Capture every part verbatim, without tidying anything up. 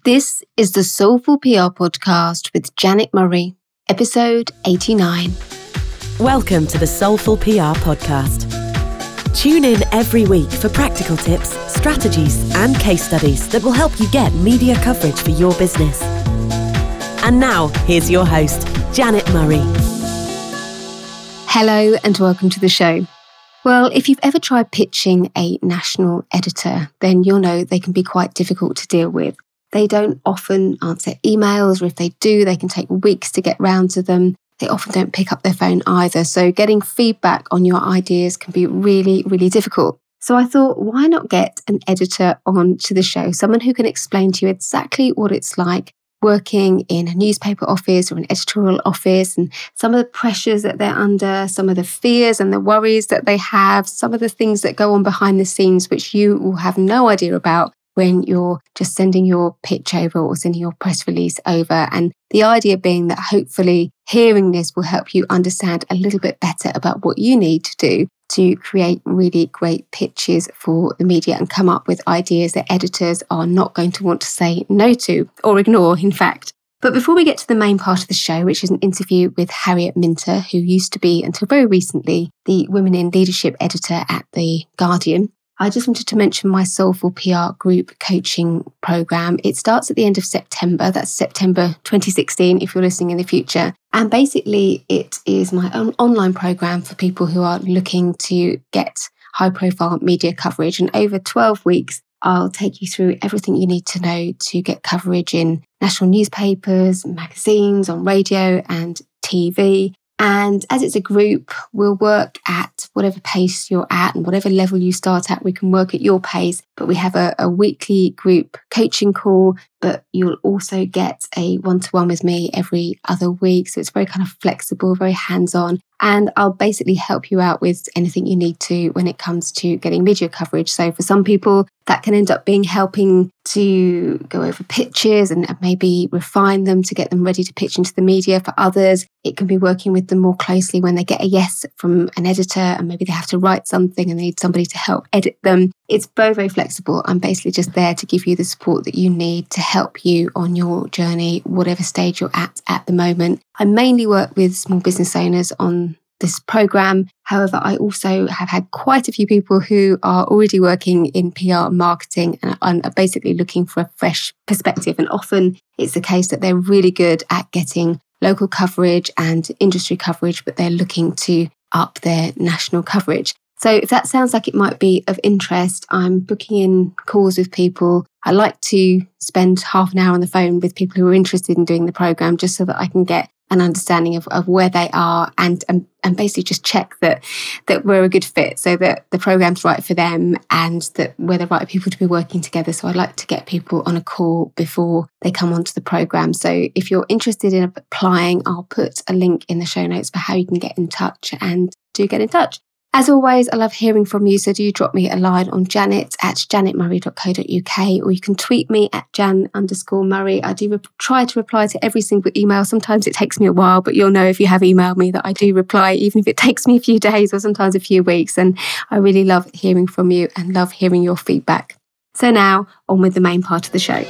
This is the Soulful P R Podcast with Janet Murray, episode eighty-nine. Welcome to the Soulful P R Podcast. Tune in every week for practical tips, strategies, and case studies that will help you get media coverage for your business. And now, here's your host, Janet Murray. Hello and welcome to the show. Well, if you've ever tried pitching a national editor, then you'll know they can be quite difficult to deal with. They don't often answer emails, or if they do, they can take weeks to get round to them. They often don't pick up their phone either. So getting feedback on your ideas can be really, really difficult. So I thought, why not get an editor on to the show? Someone who can explain to you exactly what it's like working in a newspaper office or an editorial office, and some of the pressures that they're under, some of the fears and the worries that they have, some of the things that go on behind the scenes, which you will have no idea about when you're just sending your pitch over or sending your press release over. And the idea being that hopefully hearing this will help you understand a little bit better about what you need to do to create really great pitches for the media and come up with ideas that editors are not going to want to say no to or ignore, in fact. But before we get to the main part of the show, which is an interview with Harriet Minter, who used to be, until very recently, the Women in Leadership editor at The Guardian, I just wanted to mention my Soulful P R group coaching program. It starts at the end of September. That's September twenty sixteen, if you're listening in the future. And basically, it is my own online program for people who are looking to get high-profile media coverage. And over twelve weeks, I'll take you through everything you need to know to get coverage in national newspapers, magazines, on radio and T V. And as it's a group, we'll work at whatever pace you're at and whatever level you start at, we can work at your pace. But we have a, a weekly group coaching call, but you'll also get a one-to-one with me every other week. So it's very kind of flexible, very hands-on. And I'll basically help you out with anything you need to when it comes to getting media coverage. So for some people, that can end up being helping to go over pitches and maybe refine them to get them ready to pitch into the media. For others, it can be working with them more closely when they get a yes from an editor and maybe they have to write something and they need somebody to help edit them. It's very, very flexible. I'm basically just there to give you the support that you need to help you on your journey, whatever stage you're at at the moment. I mainly work with small business owners on this program. However, I also have had quite a few people who are already working in P R and marketing and are basically looking for a fresh perspective. And often it's the case that they're really good at getting local coverage and industry coverage, but they're looking to up their national coverage. So if that sounds like it might be of interest, I'm booking in calls with people. I like to spend half an hour on the phone with people who are interested in doing the program, just so that I can get an understanding of, of where they are and, and and basically just check that that we're a good fit, so that the program's right for them and that we're the right people to be working together. So I like to get people on a call before they come onto the program. So if you're interested in applying, I'll put a link in the show notes for how you can get in touch, and do get in touch. As always, I love hearing from you, so do drop me a line on janet at janetmurray dot co dot uk, or you can tweet me at jan underscore murray. I do re- try to reply to every single email. Sometimes it takes me a while, but you'll know if you have emailed me that I do reply, even if it takes me a few days or sometimes a few weeks. And I really love hearing from you and love hearing your feedback. So now, on with the main part of the show.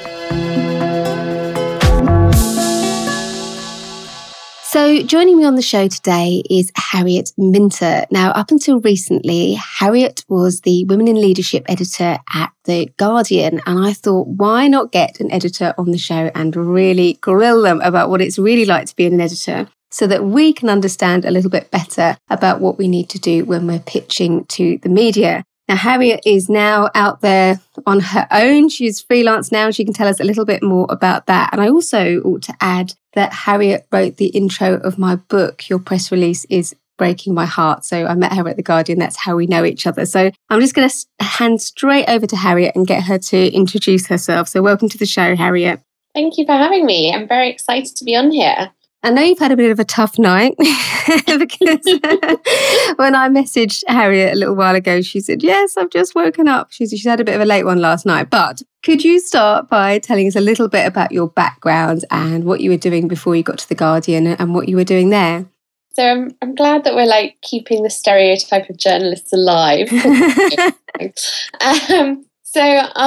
So joining me on the show today is Harriet Minter. Now, up until recently, Harriet was the Women in Leadership editor at The Guardian. And I thought, why not get an editor on the show and really grill them about what it's really like to be an editor, so that we can understand a little bit better about what we need to do when we're pitching to the media. Now, Harriet is now out there on her own. She's freelance now. She can tell us a little bit more about that. And I also ought to add that Harriet wrote the intro of my book, Your Press Release is Breaking My Heart. So I met her at The Guardian. That's how we know each other. So I'm just going to hand straight over to Harriet and get her to introduce herself. So welcome to the show, Harriet. Thank you for having me. I'm very excited to be on here. I know you've had a bit of a tough night because when I messaged Harriet a little while ago, she said, yes, I've just woken up. She's, she's had a bit of a late one last night. But could you start by telling us a little bit about your background and what you were doing before you got to The Guardian and what you were doing there? So I'm I'm glad that we're like keeping the stereotype of journalists alive. um, So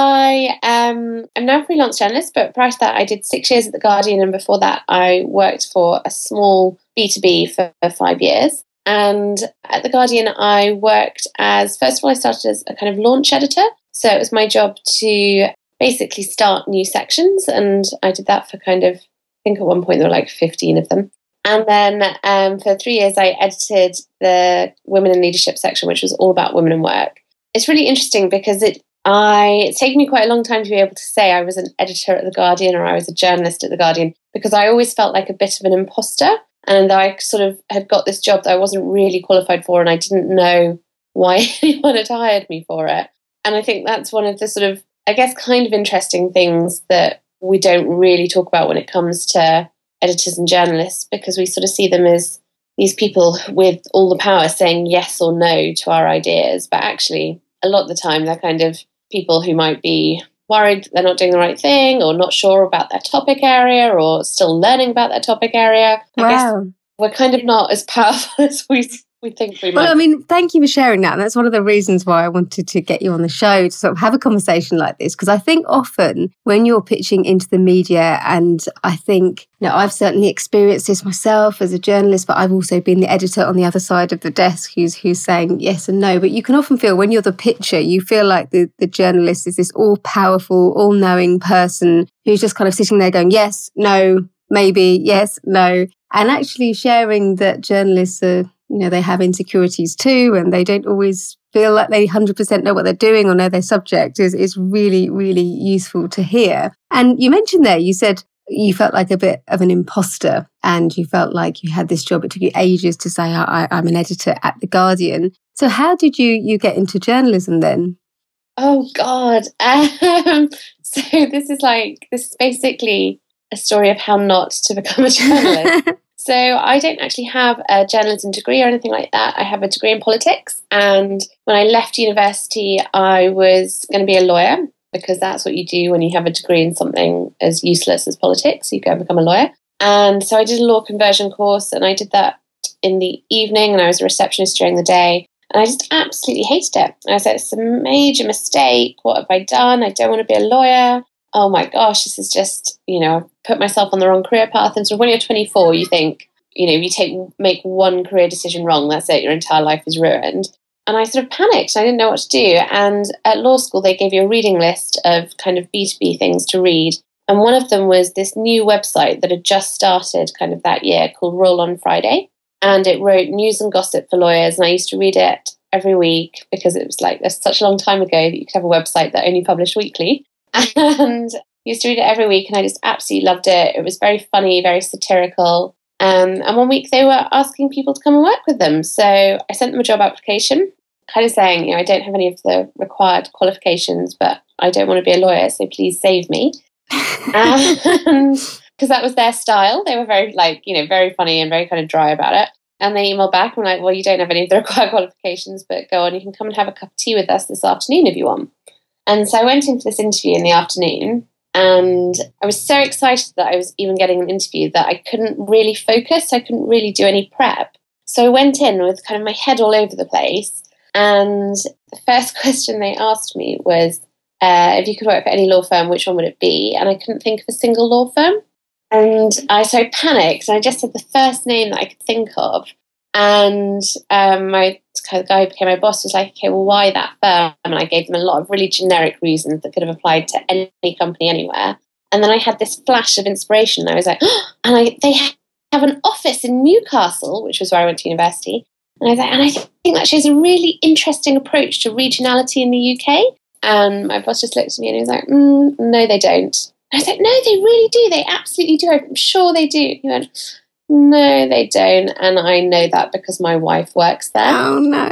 I um, am now a freelance journalist, but prior to that I did six years at The Guardian, and before that I worked for a small B two B for, for five years. And at The Guardian I worked as, first of all, I started as a kind of launch editor. So it was my job to basically start new sections, and I did that for kind of, I think at one point there were like fifteen of them. And then um, for three years I edited the Women in Leadership section, which was all about women in work. It's really interesting because it I it's taken me quite a long time to be able to say I was an editor at The Guardian or I was a journalist at The Guardian, because I always felt like a bit of an imposter, and I sort of had got this job that I wasn't really qualified for, and I didn't know why anyone had hired me for it. And I think that's one of the sort of, I guess, kind of interesting things that we don't really talk about when it comes to editors and journalists, because we sort of see them as these people with all the power saying yes or no to our ideas. But actually, a lot of the time, they're kind of people who might be worried they're not doing the right thing, or not sure about their topic area, or still learning about their topic area. I wow. guess we're kind of not as powerful as we we think we might. Well, I mean, thank you for sharing that. And that's one of the reasons why I wanted to get you on the show, to sort of have a conversation like this. Because I think often when you're pitching into the media, and I think, you know, I've certainly experienced this myself as a journalist, but I've also been the editor on the other side of the desk who's who's saying yes and no. But you can often feel when you're the pitcher, you feel like the, the journalist is this all-powerful, all-knowing person who's just kind of sitting there going, yes, no, maybe, yes, no. And actually sharing that journalists are, you know, they have insecurities too, and they don't always feel like they one hundred percent know what they're doing or know their subject is, is really, really useful to hear. And you mentioned there, you said you felt like a bit of an imposter, and you felt like you had this job. It took you ages to say, I, I'm an editor at The Guardian. So how did you, you get into journalism then? Oh, God. Um, so this is like, this is basically a story of how not to become a journalist. So I don't actually have a journalism degree or anything like that. I have a degree in politics. And when I left university, I was going to be a lawyer, because that's what you do when you have a degree in something as useless as politics. You go and become a lawyer. And so I did a law conversion course, and I did that in the evening, and I was a receptionist during the day. And I just absolutely hated it. And I said, it's a major mistake. What have I done? I don't want to be a lawyer. Oh my gosh, this is just, you know, I've put myself on the wrong career path. And so when you're twenty-four, you think, you know, if you take make one career decision wrong, that's it, your entire life is ruined. And I sort of panicked. I didn't know what to do. And at law school, they gave you a reading list of kind of B two B things to read. And one of them was this new website that had just started kind of that year called Roll On Friday. And it wrote news and gossip for lawyers. And I used to read it every week, because it was like, there's such a long time ago that you could have a website that only published weekly. And I used to read it every week, and I just absolutely loved it. It was very funny, very satirical. Um, and one week they were asking people to come and work with them. So I sent them a job application, kind of saying, you know, I don't have any of the required qualifications, but I don't want to be a lawyer, so please save me. And because that was their style. They were very, like, you know, very funny and very kind of dry about it. And they emailed back and were like, well, you don't have any of the required qualifications, but go on, you can come and have a cup of tea with us this afternoon if you want. And so I went into this interview in the afternoon, and I was so excited that I was even getting an interview that I couldn't really focus. I couldn't really do any prep. So I went in with kind of my head all over the place. And the first question they asked me was, uh, if you could work for any law firm, which one would it be? And I couldn't think of a single law firm. And I so I panicked, and I just said the first name that I could think of. And um, my kind of guy who became my boss was like, okay, well, why that firm? And I gave them a lot of really generic reasons that could have applied to any company anywhere. And then I had this flash of inspiration. I was like, oh, and I, they have an office in Newcastle, which was where I went to university. And I was like, and I think that shows a really interesting approach to regionality in the U K. And my boss just looked at me and he was like, mm, no, they don't. And I was like, no, they really do. They absolutely do. I'm sure they do. He went, no, they don't. And I know that because my wife works there. Oh, no.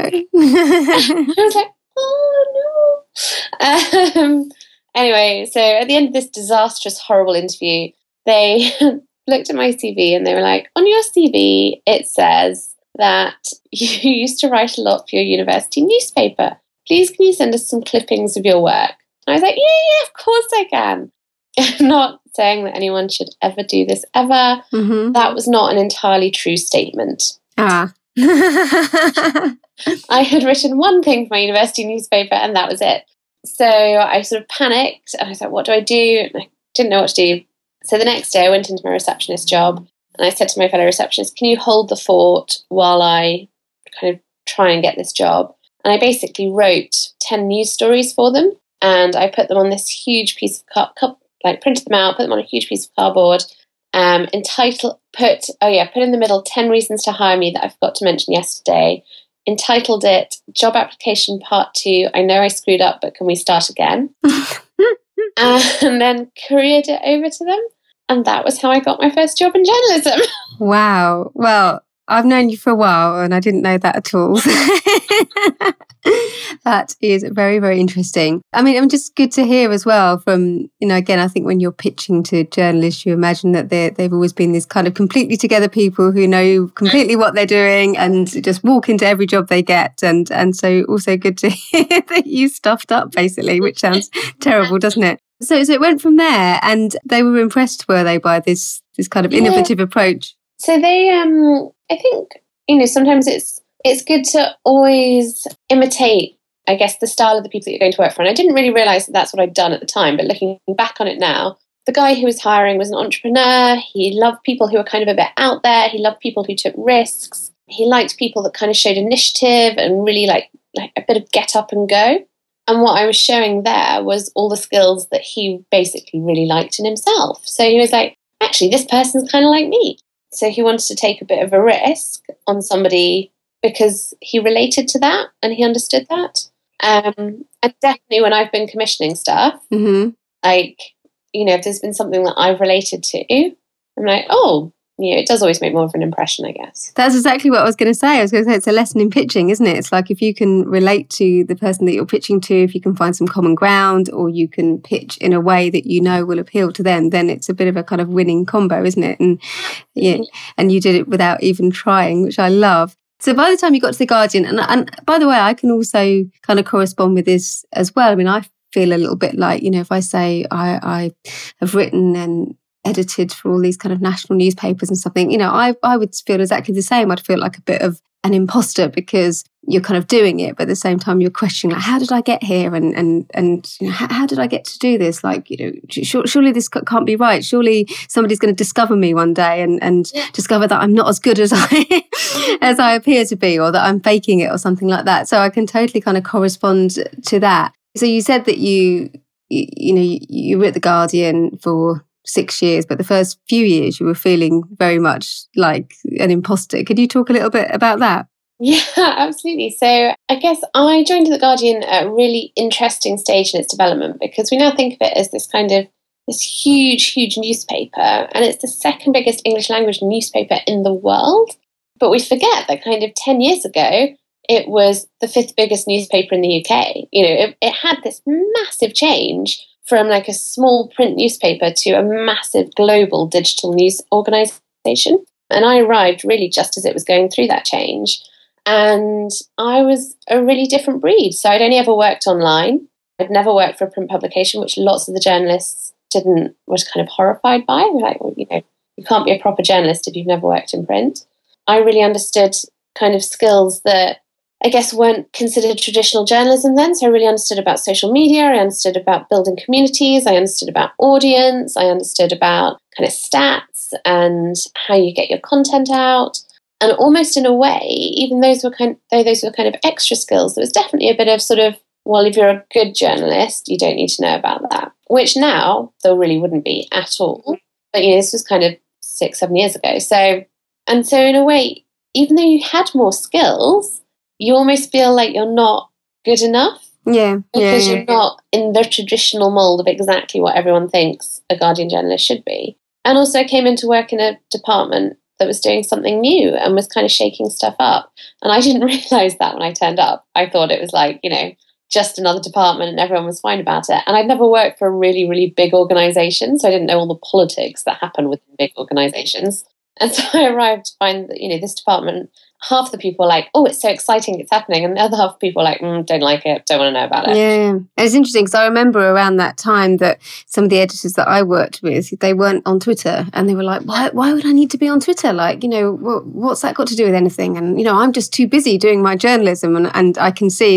I was like, oh, no. Um, anyway, so at the end of this disastrous, horrible interview, they looked at my C V and they were like, on your C V, it says that you used to write a lot for your university newspaper. Please, can you send us some clippings of your work? And I was like, yeah, yeah, of course I can. I'm not saying that anyone should ever do this ever. Mm-hmm. That was not an entirely true statement. Ah. I had written one thing for my university newspaper and that was it. So I sort of panicked and I thought, what do I do? And I didn't know what to do. So the next day I went into my receptionist job and I said to my fellow receptionist, can you hold the fort while I kind of try and get this job? And I basically wrote ten news stories for them and I put them on this huge piece of cup, cup like printed them out, put them on a huge piece of cardboard, um, entitled, put, oh yeah, put in the middle ten reasons to hire me that I forgot to mention yesterday, entitled it Job Application Part Two, I know I screwed up, but can we start again? And then couriered it over to them. And that was how I got my first job in journalism. Wow. Well, I've known you for a while and I didn't know that at all. That is very, very interesting. I mean, I'm just good to hear as well from, you know, again, I think when you're pitching to journalists, you imagine that they've always been these kind of completely together people who know completely what they're doing and just walk into every job they get. And, and so also good to hear that you stuffed up, basically, which sounds terrible, doesn't it? So, so it went from there and they were impressed, were they, by this, this kind of innovative yeah. approach? So they, um, I think, you know, sometimes it's it's good to always imitate, I guess, the style of the people that you're going to work for. And I didn't really realise that that's what I'd done at the time, but looking back on it now, the guy who was hiring was an entrepreneur. He loved people who were kind of a bit out there. He loved people who took risks. He liked people that kind of showed initiative and really like, like a bit of get up and go. And what I was showing there was all the skills that he basically really liked in himself. So he was like, actually, this person's kind of like me. So he wanted to take a bit of a risk on somebody because he related to that and he understood that. Um, and definitely when I've been commissioning stuff, mm-hmm. like, you know, if there's been something that I've related to, I'm like, oh, you know, it does always make more of an impression, I guess. That's exactly what I was going to say. I was going to say it's a lesson in pitching, isn't it? It's like if you can relate to the person that you're pitching to, if you can find some common ground or you can pitch in a way that you know will appeal to them, then it's a bit of a kind of winning combo, isn't it? And yeah, and you did it without even trying, which I love. So by the time you got to The Guardian, and, and by the way, I can also kind of correspond with this as well. I mean, I feel a little bit like, you know, if I say I, I have written and edited for all these kind of national newspapers and something, you know, I I would feel exactly the same. I'd feel like a bit of an imposter because you're kind of doing it, but at the same time you're questioning, like, how did I get here? And and and you know, how, how did I get to do this? Like, you know, sh- surely this can't be right. Surely somebody's going to discover me one day and and discover that I'm not as good as I as I appear to be, or that I'm faking it, or something like that. So I can totally kind of correspond to that. So you said that you you, you know you, you were at The Guardian for six years, but the first few years you were feeling very much like an imposter. Could you talk a little bit about that? Yeah, absolutely. So I guess I joined The Guardian at a really interesting stage in its development because we now think of it as this kind of this huge, huge newspaper, and it's the second biggest English language newspaper in the world. But we forget that kind of ten years ago, it was the fifth biggest newspaper in the U K. You know, it, it had this massive change from like a small print newspaper to a massive global digital news organisation. And I arrived really just as it was going through that change. And I was a really different breed. So I'd only ever worked online. I'd never worked for a print publication, which lots of the journalists didn't, was kind of horrified by. They were like, well, you know, you can't be a proper journalist if you've never worked in print. I really understood kind of skills that I guess weren't considered traditional journalism then. So I really understood about social media. I understood about building communities. I understood about audience. I understood about kind of stats and how you get your content out. And almost in a way, even those were kind, though those were kind of extra skills, there was definitely a bit of sort of, well, if you're a good journalist, you don't need to know about that. Which now there really wouldn't be at all. But you know, this was kind of six, seven years ago. So, and so in a way, even though you had more skills, you almost feel like you're not good enough. Yeah. Because yeah, you're yeah. not in the traditional mould of exactly what everyone thinks a Guardian journalist should be. And also came into work in a department that was doing something new and was kind of shaking stuff up. And I didn't realise that when I turned up. I thought it was like, you know, just another department and everyone was fine about it. And I'd never worked for a really, really big organisation, so I didn't know all the politics that happen within big organisations. And so I arrived to find that, you know, this department, half the people are like, oh, it's so exciting, it's happening. And the other half of people are like, mm, don't like it, don't want to know about it. Yeah. And it's interesting because I remember around that time that some of the editors that I worked with, they weren't on Twitter. And they were like, why why would I need to be on Twitter? Like, you know, what, what's that got to do with anything? And, you know, I'm just too busy doing my journalism. And, and I can see that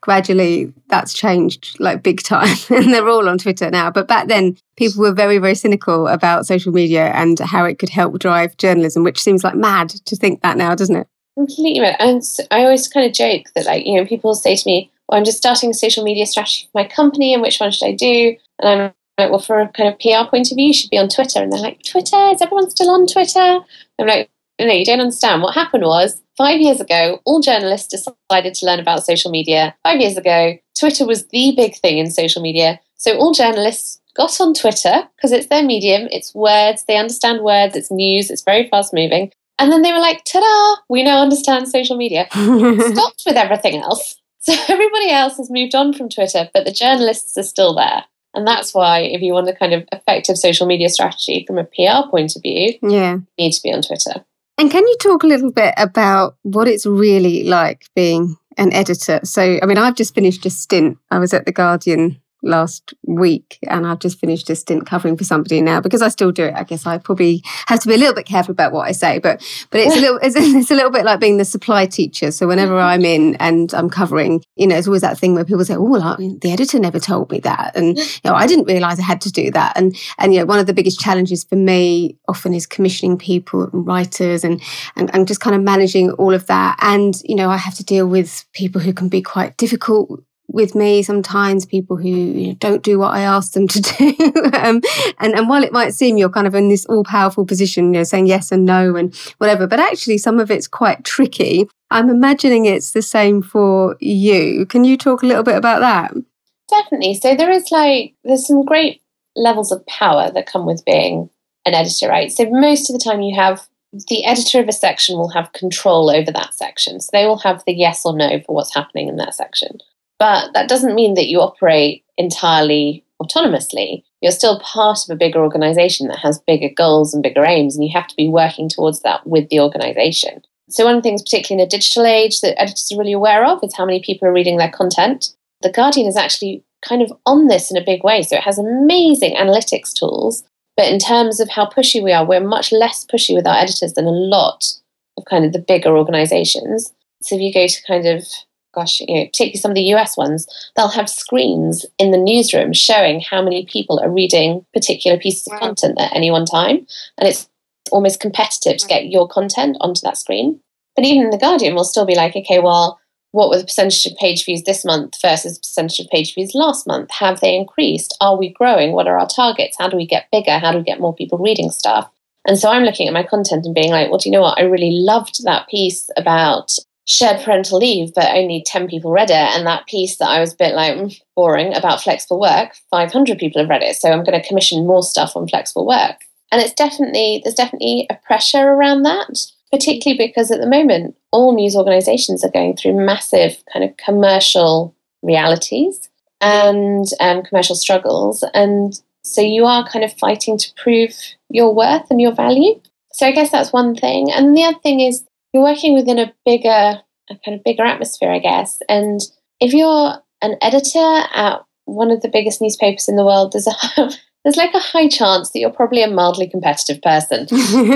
gradually that's changed like big time and they're all on Twitter now. But back then, people were very, very cynical about social media and how it could help drive journalism, which seems like mad to think that now, doesn't it? Completely right. And I always kind of joke that, like, you know, people say to me, well, I'm just starting a social media strategy for my company and which one should I do? And I'm like, well, for a kind of P R point of view, you should be on Twitter. And they're like, Twitter? Is everyone still on Twitter? I'm like, no, you don't understand. What happened was five years ago, all journalists decided to learn about social media. Five years ago, Twitter was the big thing in social media. So all journalists got on Twitter because it's their medium, it's words, they understand words, it's news, it's very fast moving. And then they were like, ta-da, we now understand social media. Stopped with everything else. So everybody else has moved on from Twitter, but the journalists are still there. And that's why if you want a kind of effective social media strategy from a P R point of view, yeah, you need to be on Twitter. And can you talk a little bit about what it's really like being an editor? So, I mean, I've just finished a stint. I was at The Guardian last week and I've just finished a stint covering for somebody now because I still do it. I guess I probably have to be a little bit careful about what I say, but but it's a little it's, it's a little bit like being the supply teacher. So whenever I'm in and I'm covering, you know, it's always that thing where people say, oh, well, I mean, the editor never told me that. And, you know, I didn't realise I had to do that. And, and you know, one of the biggest challenges for me often is commissioning people and writers and, and, and just kind of managing all of that. And, you know, I have to deal with people who can be quite difficult with me sometimes, people who, you know, don't do what I ask them to do. um, and, and while it might seem you're kind of in this all-powerful position, you know, saying yes and no and whatever, but actually some of it's quite tricky. I'm imagining it's the same for you. Can you talk a little bit about that? Definitely. So there is like, there's some great levels of power that come with being an editor, right? So most of the time you have, the editor of a section will have control over that section. So they will have the yes or no for what's happening in that section. But that doesn't mean that you operate entirely autonomously. You're still part of a bigger organization that has bigger goals and bigger aims, and you have to be working towards that with the organization. So one of the things, particularly in a digital age, that editors are really aware of is how many people are reading their content. The Guardian is actually kind of on this in a big way. So it has amazing analytics tools, but in terms of how pushy we are, we're much less pushy with our editors than a lot of kind of the bigger organizations. So if you go to kind of gosh, you know, particularly some of the U S ones, they'll have screens in the newsroom showing how many people are reading particular pieces of content at any one time. And it's almost competitive to get your content onto that screen. But even in The Guardian, we'll still be like, okay, well, what were the percentage of page views this month versus percentage of page views last month? Have they increased? Are we growing? What are our targets? How do we get bigger? How do we get more people reading stuff? And so I'm looking at my content and being like, well, do you know what? I really loved that piece about shared parental leave, but only ten people read it. And that piece that I was a bit like, mm, boring, about flexible work, five hundred people have read it. So I'm going to commission more stuff on flexible work. And it's definitely, there's definitely a pressure around that, particularly because at the moment, all news organizations are going through massive kind of commercial realities and um, commercial struggles. And so you are kind of fighting to prove your worth and your value. So I guess that's one thing. And the other thing is, you're working within a bigger, a kind of bigger atmosphere, I guess. And if you're an editor at one of the biggest newspapers in the world, there's a there's like a high chance that you're probably a mildly competitive person.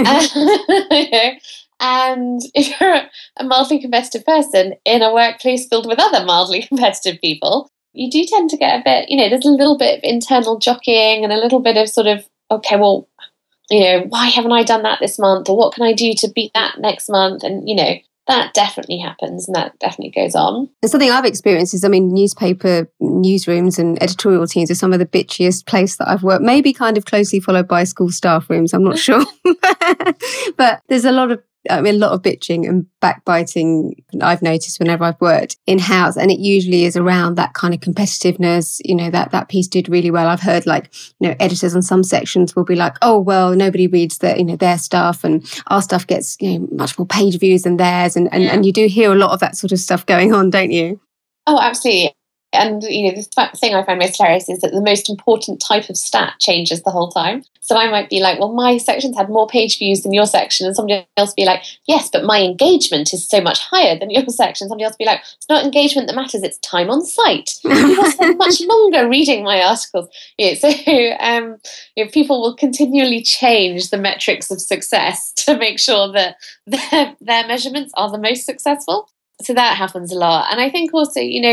And if you're a mildly competitive person in a workplace filled with other mildly competitive people, you do tend to get a bit, you know, there's a little bit of internal jockeying and a little bit of sort of, okay, well, you know, why haven't I done that this month? Or what can I do to beat that next month? And, you know, that definitely happens and that definitely goes on. And something I've experienced is, I mean, newspaper newsrooms and editorial teams are some of the bitchiest place that I've worked, maybe kind of closely followed by school staff rooms, I'm not sure. But there's a lot of I mean, a lot of bitching and backbiting I've noticed whenever I've worked in-house, and it usually is around that kind of competitiveness, you know, that that piece did really well. I've heard like, you know, editors on some sections will be like, oh, well, nobody reads their, you know, their stuff and our stuff gets, you know, much more page views than theirs. And, and, yeah. and you do hear a lot of that sort of stuff going on, don't you? Oh, absolutely. And, you know, the thing I find most hilarious is that the most important type of stat changes the whole time. So I might be like, well, my section's had more page views than your section. And somebody else be like, yes, but my engagement is so much higher than your section. Somebody else be like, it's not engagement that matters, it's time on site. People spend much longer reading my articles. Yeah, so um, you know, people will continually change the metrics of success to make sure that their, their measurements are the most successful. So that happens a lot. And I think also, you know,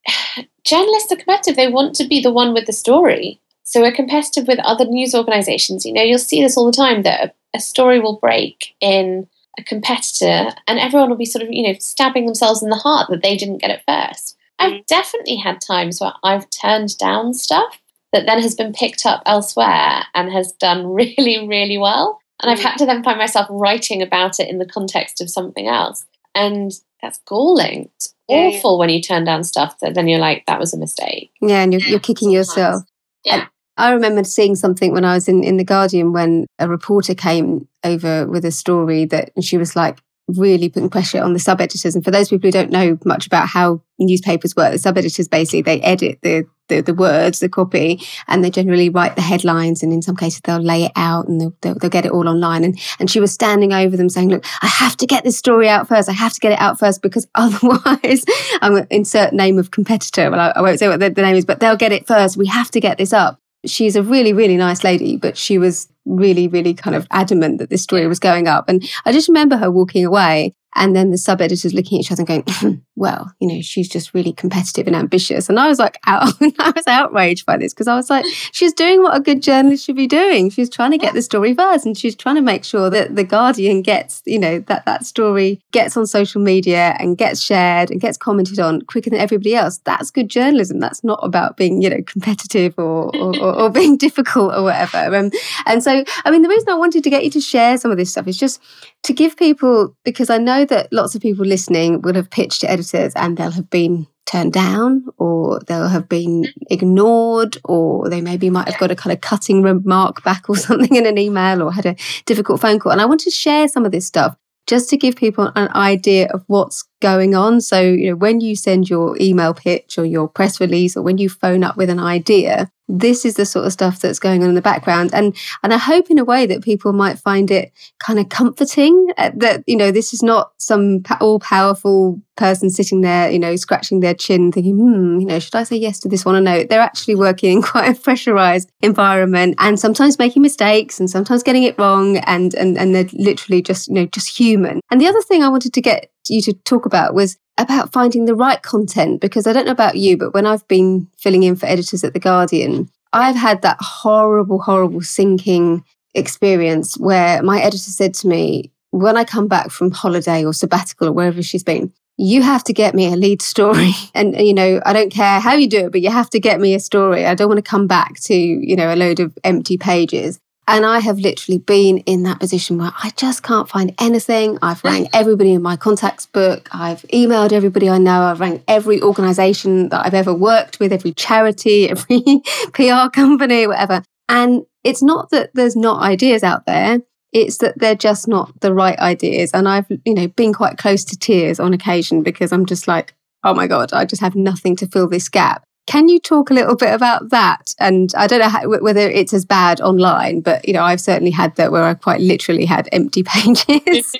journalists are competitive. They want to be the one with the story. So we're competitive with other news organisations. You know, you'll see this all the time, that a, a story will break in a competitor and everyone will be sort of, you know, stabbing themselves in the heart that they didn't get it first. I've definitely had times where I've turned down stuff that then has been picked up elsewhere and has done really, really well. And I've had to then find myself writing about it in the context of something else. And that's galling. It's awful when you turn down stuff that then you're like, that was a mistake. Yeah, and you're, you're kicking yourself. Yeah. I remember seeing something when I was in, in The Guardian when a reporter came over with a story that and she was like really putting pressure on the sub-editors. And for those people who don't know much about how newspapers work, the sub-editors basically, they edit the, the, the words, the copy, and they generally write the headlines. And in some cases, they'll lay it out and they'll, they'll, they'll get it all online. And, and she was standing over them saying, look, I have to get this story out first. I have to get it out first because otherwise, I'm going to insert name of competitor. Well, I, I won't say what the, the name is, but they'll get it first. We have to get this up. She's a really, really nice lady, but she was really, really kind of adamant that this story was going up. And I just remember her walking away and then the sub-editors looking at each other and going, well, you know, she's just really competitive and ambitious. And I was like, out, I was outraged by this because I was like, she's doing what a good journalist should be doing. She's trying to get the story first and she's trying to make sure that The Guardian gets, you know, that that story gets on social media and gets shared and gets commented on quicker than everybody else. That's good journalism. That's not about being, you know, competitive or or, or, or being difficult or whatever. Um, and so, I mean, the reason I wanted to get you to share some of this stuff is just to give people, because I know that lots of people listening will have pitched to editors and they'll have been turned down or they'll have been ignored or they maybe might have got a kind of cutting remark back or something in an email or had a difficult phone call. And I want to share some of this stuff just to give people an idea of what's going on. So, you know, when you send your email pitch or your press release or when you phone up with an idea, this is the sort of stuff that's going on in the background. And and I hope in a way that people might find it kind of comforting that, you know, this is not some all-powerful person sitting there, you know, scratching their chin thinking, hmm, you know, should I say yes to this one or no? They're actually working in quite a pressurized environment and sometimes making mistakes and sometimes getting it wrong and and and they're literally just, you know, just human. And the other thing I wanted to get you to talk about was about finding the right content, because I don't know about you, but when I've been filling in for editors at The Guardian, I've had that horrible, horrible sinking experience where my editor said to me, when I come back from holiday or sabbatical or wherever she's been, you have to get me a lead story. And, you know, I don't care how you do it, but you have to get me a story. I don't want to come back to, you know, a load of empty pages. And I have literally been in that position where I just can't find anything. I've rang everybody in my contacts book. I've emailed everybody I know. I've rang every organisation that I've ever worked with, every charity, every P R company, whatever. And it's not that there's not ideas out there. It's that they're just not the right ideas. And I've, you know, been quite close to tears on occasion because I'm just like, oh my God, I just have nothing to fill this gap. Can you talk a little bit about that? And I don't know how, whether it's as bad online, but, you know, I've certainly had that where I quite literally had empty pages.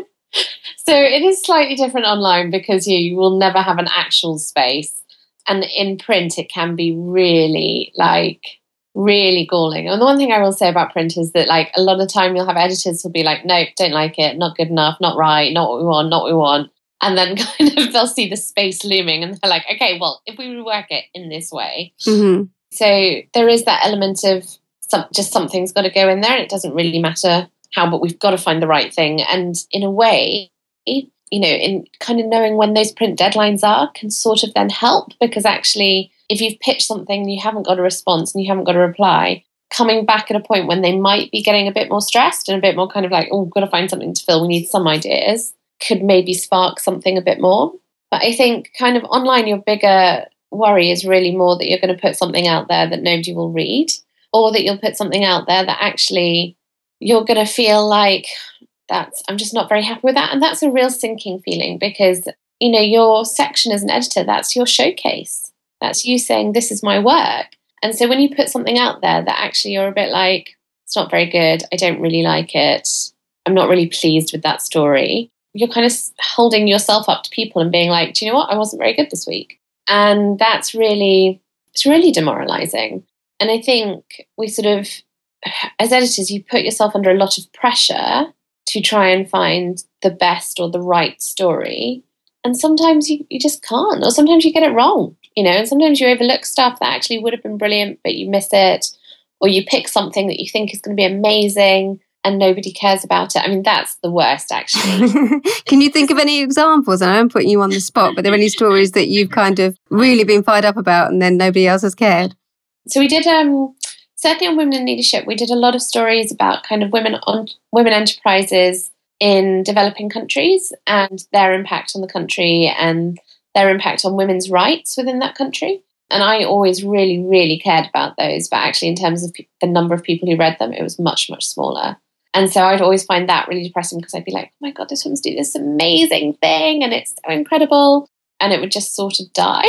So it is slightly different online because you, you will never have an actual space. And in print, it can be really, like, really galling. And the one thing I will say about print is that, like, a lot of the time you'll have editors who'll be like, nope, don't like it, not good enough, not right, not what we want, not what we want. And then kind of they'll see the space looming and they're like, okay, well, if we rework it in this way. Mm-hmm. So there is that element of some, just something's got to go in there and it doesn't really matter how, but we've got to find the right thing. And in a way, you know, in kind of knowing when those print deadlines are can sort of then help, because actually if you've pitched something and you haven't got a response and you haven't got a reply, coming back at a point when they might be getting a bit more stressed and a bit more kind of like, oh, we've got to find something to fill, we need some ideas, could maybe spark something a bit more. But I think kind of online, your bigger worry is really more that you're going to put something out there that nobody will read, or that you'll put something out there that actually you're going to feel like, that's, I'm just not very happy with that. And that's a real sinking feeling because, you know, your section as an editor, that's your showcase. That's you saying, this is my work. And so when you put something out there that actually you're a bit like, it's not very good, I don't really like it, I'm not really pleased with that story, you're kind of holding yourself up to people and being like, do you know what? I wasn't very good this week. And that's really, it's really demoralizing. And I think we sort of, as editors, you put yourself under a lot of pressure to try and find the best or the right story. And sometimes you, you just can't, or sometimes you get it wrong, you know, and sometimes you overlook stuff that actually would have been brilliant, but you miss it, or you pick something that you think is going to be amazing and nobody cares about it. I mean, that's the worst, actually. Can you think of any examples? And I'm putting you on the spot, but are there any stories that you've kind of really been fired up about and then nobody else has cared? So we did, um, certainly on Women in Leadership, we did a lot of stories about kind of women on women enterprises in developing countries and their impact on the country and their impact on women's rights within that country. And I always really, really cared about those. But actually, in terms of the number of people who read them, it was much, much smaller. And so I'd always find that really depressing because I'd be like, oh my God, this woman's doing this amazing thing and it's so incredible. And it would just sort of die.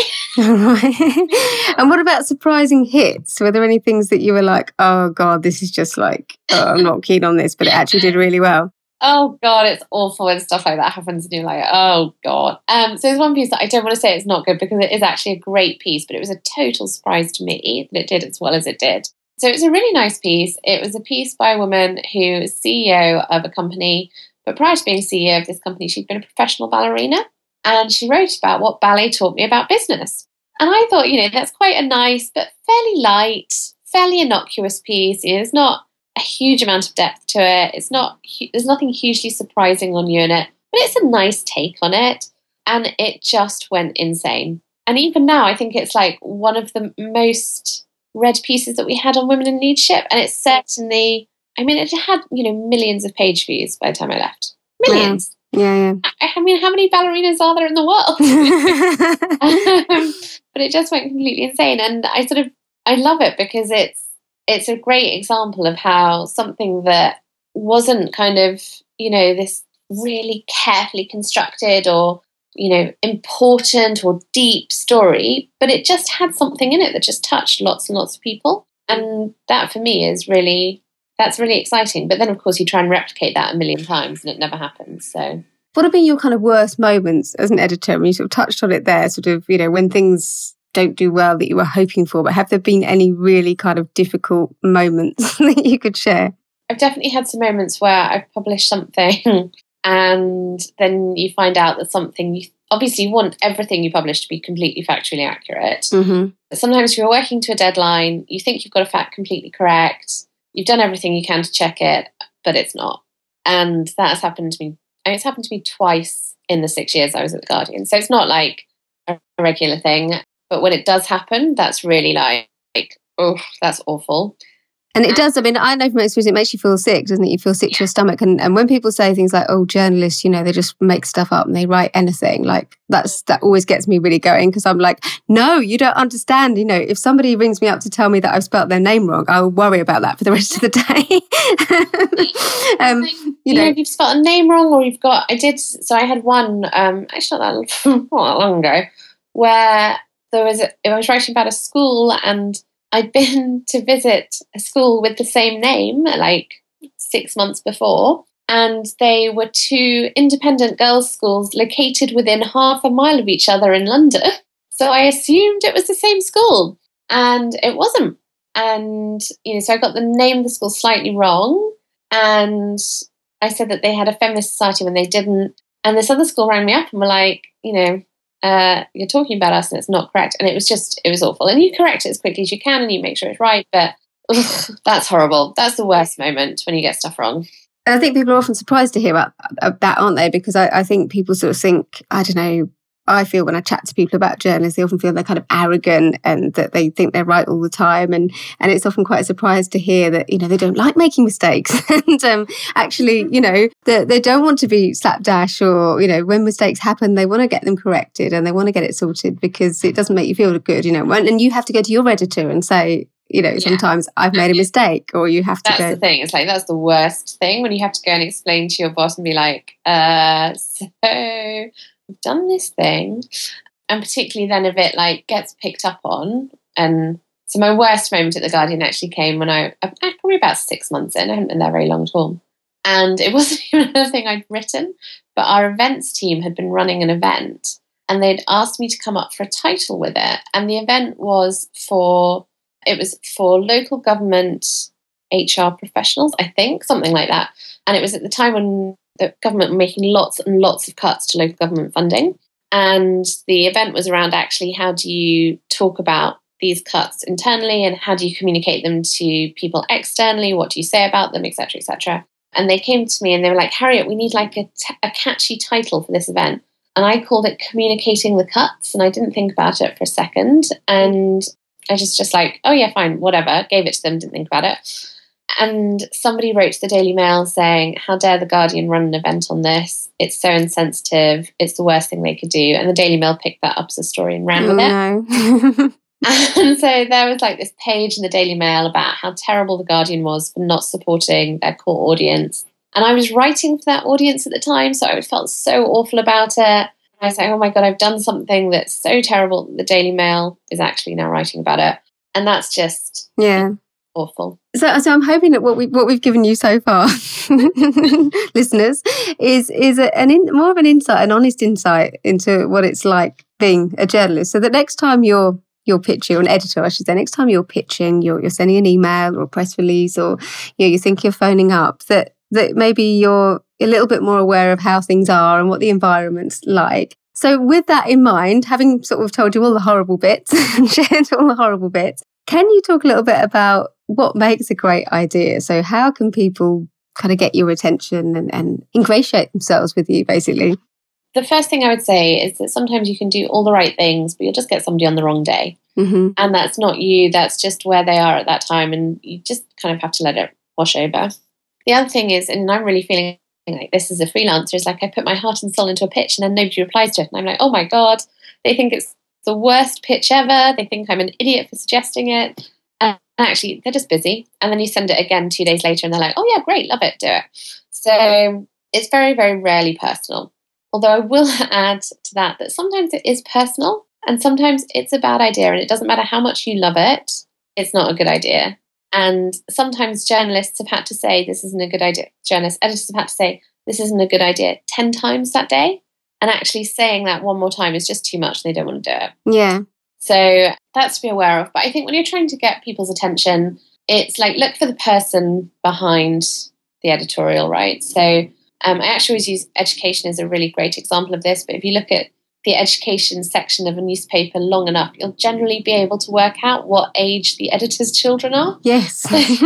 And what about surprising hits? Were there any things that you were like, oh God, this is just like, oh, I'm not keen on this, but it actually did really well? Oh God, it's awful when stuff like that happens and you're like, oh God. Um, so there's one piece that I don't want to say it's not good because it is actually a great piece, but it was a total surprise to me that it did as well as it did. So it was a really nice piece. It was a piece by a woman who is C E O of a company, but prior to being C E O of this company, she'd been a professional ballerina, and she wrote about what ballet taught me about business. And I thought, you know, that's quite a nice but fairly light, fairly innocuous piece. You know, there's not a huge amount of depth to it. It's not, there's nothing hugely surprising on you in it, but it's a nice take on it. And it just went insane. And even now, I think it's like one of the most read pieces that we had on Women in Leadership. And it's certainly, I mean, it had, you know, millions of page views by the time I left. Millions. Yeah, yeah. I, I mean, how many ballerinas are there in the world? um, but it just went completely insane. And I sort of, I love it because it's, it's a great example of how something that wasn't kind of, you know, this really carefully constructed or, you know, important or deep story, but it just had something in it that just touched lots and lots of people. And that for me is really, that's really exciting. But then, of course, you try and replicate that a million times and it never happens. So what have been your kind of worst moments as an editor? I mean, you sort of touched on it there, sort of, you know, when things don't do well that you were hoping for, but have there been any really kind of difficult moments that you could share? I've definitely had some moments where I've published something and then you find out that something, you obviously want everything you publish to be completely factually accurate. Mm-hmm. Sometimes you're working to a deadline, you think you've got a fact completely correct, you've done everything you can to check it, but it's not. And that has happened to me. I mean, it's happened to me twice in the six years I was at The Guardian. So it's not like a regular thing. But when it does happen, that's really like, like oh, that's awful. And it does, I mean, I know from experience, it makes you feel sick, doesn't it? You feel sick to your stomach. And, and when people say things like, oh, journalists, you know, they just make stuff up and they write anything, like that's that always gets me really going because I'm like, no, you don't understand. You know, if somebody rings me up to tell me that I've spelt their name wrong, I'll worry about that for the rest of the day. um, you, you know, know, if you've spelled a name wrong or you've got, I did, so I had one, um, actually not that, not that long ago, where there was, a, I was writing about a school and I'd been to visit a school with the same name like six months before, and they were two independent girls' schools located within half a mile of each other in London. So I assumed it was the same school, and it wasn't. And, you know, so I got the name of the school slightly wrong, and I said that they had a feminist society when they didn't. And this other school rang me up and were like, you know, Uh, you're talking about us and it's not correct. And it was just, it was awful. And you correct it as quickly as you can and you make sure it's right. But ugh, that's horrible. That's the worst moment when you get stuff wrong. And I think people are often surprised to hear about, about that, aren't they? Because I, I think people sort of think, I don't know, I feel when I chat to people about journalists, they often feel they're kind of arrogant and that they think they're right all the time. And and it's often quite a surprise to hear that, you know, they don't like making mistakes. and um, actually, you know, they, they don't want to be slapdash or, you know, when mistakes happen, they want to get them corrected and they want to get it sorted because it doesn't make you feel good, you know. And you have to go to your editor and say, you know, yeah. sometimes I've made a mistake, or you have to that's go. That's the thing. It's like, that's the worst thing when you have to go and explain to your boss and be like, uh, so I've done this thing. And particularly then if it like gets picked up on. And so my worst moment at The Guardian actually came when I, I probably about six months in, I hadn't been there very long at all. And it wasn't even a thing I'd written, but our events team had been running an event and they'd asked me to come up for a title with it. And the event was for, it was for local government H R professionals, I think, something like that. And it was at the time when the government were making lots and lots of cuts to local government funding. And the event was around actually how do you talk about these cuts internally and how do you communicate them to people externally? What do you say about them, et cetera, et cetera. And they came to me and they were like, Harriet, we need like a, t- a catchy title for this event. And I called it Communicating the Cuts. And I didn't think about it for a second. And I just just like, oh yeah, fine, whatever. Gave it to them, didn't think about it. And somebody wrote to the Daily Mail saying, how dare the Guardian run an event on this? It's so insensitive. It's the worst thing they could do. And the Daily Mail picked that up as a story and ran oh, with it. No. And so there was like this page in the Daily Mail about how terrible the Guardian was for not supporting their core audience. And I was writing for that audience at the time, so I felt so awful about it. I was like, oh my God, I've done something that's so terrible that the Daily Mail is actually now writing about it. And that's just yeah. awful. So, so I'm hoping that what we what we've given you so far, listeners, is is a, an in, more of an insight, an honest insight into what it's like being a journalist. So that next time you're you're pitching, or an editor, I should say, next time you're pitching, you're you're sending an email or a press release, or you know, you think you're phoning up, that that maybe you're a little bit more aware of how things are and what the environment's like. So with that in mind, having sort of told you all the horrible bits and shared all the horrible bits, can you talk a little bit about what makes a great idea? So how can people kind of get your attention and, and ingratiate themselves with you, basically? The first thing I would say is that sometimes you can do all the right things, but you'll just get somebody on the wrong day. Mm-hmm. And that's not you, that's just where they are at that time. And you just kind of have to let it wash over. The other thing is, and I'm really feeling like this as a freelancer, is like I put my heart and soul into a pitch and then nobody replies to it. And I'm like, oh my God, they think it's the worst pitch ever. They think I'm an idiot for suggesting it. And actually, they're just busy. And then you send it again two days later and they're like, oh yeah, great, love it, do it. So it's very, very rarely personal. Although I will add to that that sometimes it is personal and sometimes it's a bad idea. And it doesn't matter how much you love it, it's not a good idea. And sometimes journalists have had to say, this isn't a good idea. Journalists, editors have had to say, this isn't a good idea ten times that day. And actually saying that one more time is just too much. They don't want to do it. Yeah. So that's to be aware of. But I think when you're trying to get people's attention, it's like, look for the person behind the editorial, right? So um, I actually always use education as a really great example of this. But if you look at the education section of a newspaper long enough, you'll generally be able to work out what age the editor's children are. Yes.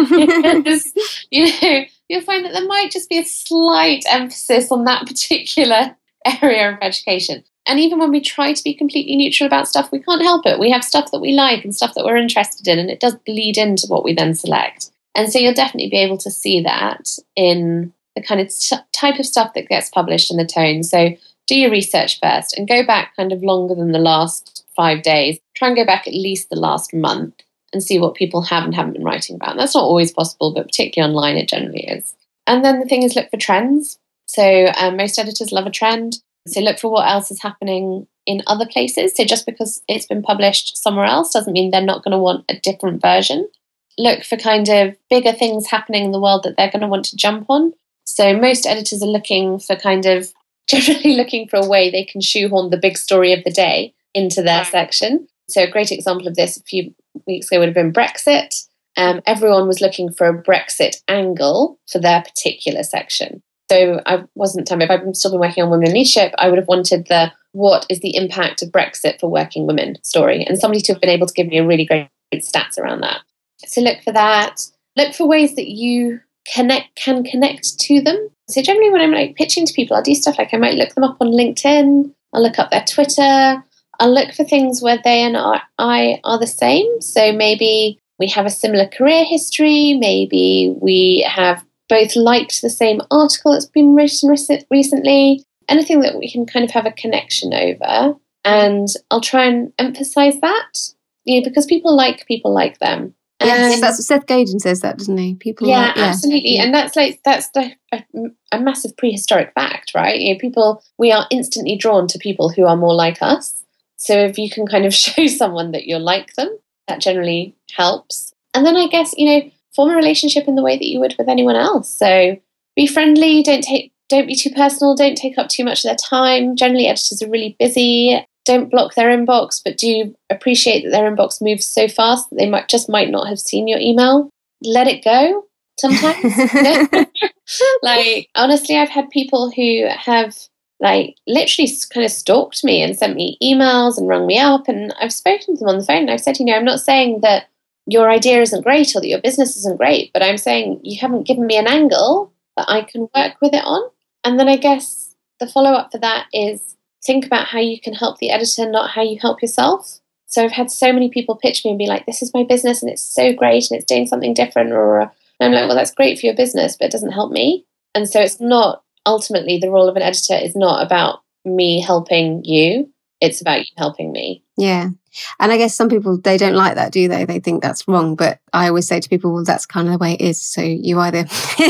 You know, you'll find that there might just be a slight emphasis on that particular area of education. And even when we try to be completely neutral about stuff, we can't help it. We have stuff that we like and stuff that we're interested in, and it does bleed into what we then select. And so you'll definitely be able to see that in the kind of t- type of stuff that gets published and the tone. So do your research first and go back kind of longer than the last five days. Try and go back at least the last month and see what people have and haven't been writing about. And that's not always possible, but particularly online, it generally is. And then the thing is, look for trends. So um, most editors love a trend. So look for what else is happening in other places. So just because it's been published somewhere else doesn't mean they're not going to want a different version. Look for kind of bigger things happening in the world that they're going to want to jump on. So most editors are looking for kind of generally looking for a way they can shoehorn the big story of the day into their section. So a great example of this a few weeks ago would have been Brexit. Um, everyone was looking for a Brexit angle for their particular section. So I wasn't, if I'd still been working on women in leadership, I would have wanted the what is the impact of Brexit for working women story, and somebody to have been able to give me a really great stats around that. So look for that. Look for ways that you connect can connect to them. So generally when I'm like pitching to people, I'll do stuff like I might look them up on LinkedIn, I'll look up their Twitter, I'll look for things where they and I are the same. So maybe we have a similar career history, maybe we have both liked the same article that's been written recently, anything that we can kind of have a connection over. And I'll try and emphasize that, you know, because people like people like them. Yes, that's what Seth Godin says that, doesn't he? People yeah, like, yeah, absolutely. And that's like, that's the, a, a massive prehistoric fact, right? You know, people, we are instantly drawn to people who are more like us. So if you can kind of show someone that you're like them, that generally helps. And then I guess, you know, form a relationship in the way that you would with anyone else. So be friendly, don't take, don't be too personal, don't take up too much of their time. Generally, editors are really busy. Don't block their inbox, but do appreciate that their inbox moves so fast that they might just might not have seen your email. Let it go sometimes. Like, honestly, I've had people who have like literally kind of stalked me and sent me emails and rung me up. And I've spoken to them on the phone and I've said, you know, I'm not saying that your idea isn't great or that your business isn't great, but I'm saying you haven't given me an angle that I can work with it on. And then I guess the follow-up for that is think about how you can help the editor, not how you help yourself. So I've had so many people pitch me and be like, this is my business and it's so great and it's doing something different. Or and I'm like, well, that's great for your business, but it doesn't help me. And so it's not, ultimately, the role of an editor is not about me helping you. It's about you helping me. Yeah. And I guess some people, they don't like that, do they? They think that's wrong. But I always say to people, well, that's kind of the way it is. So you either,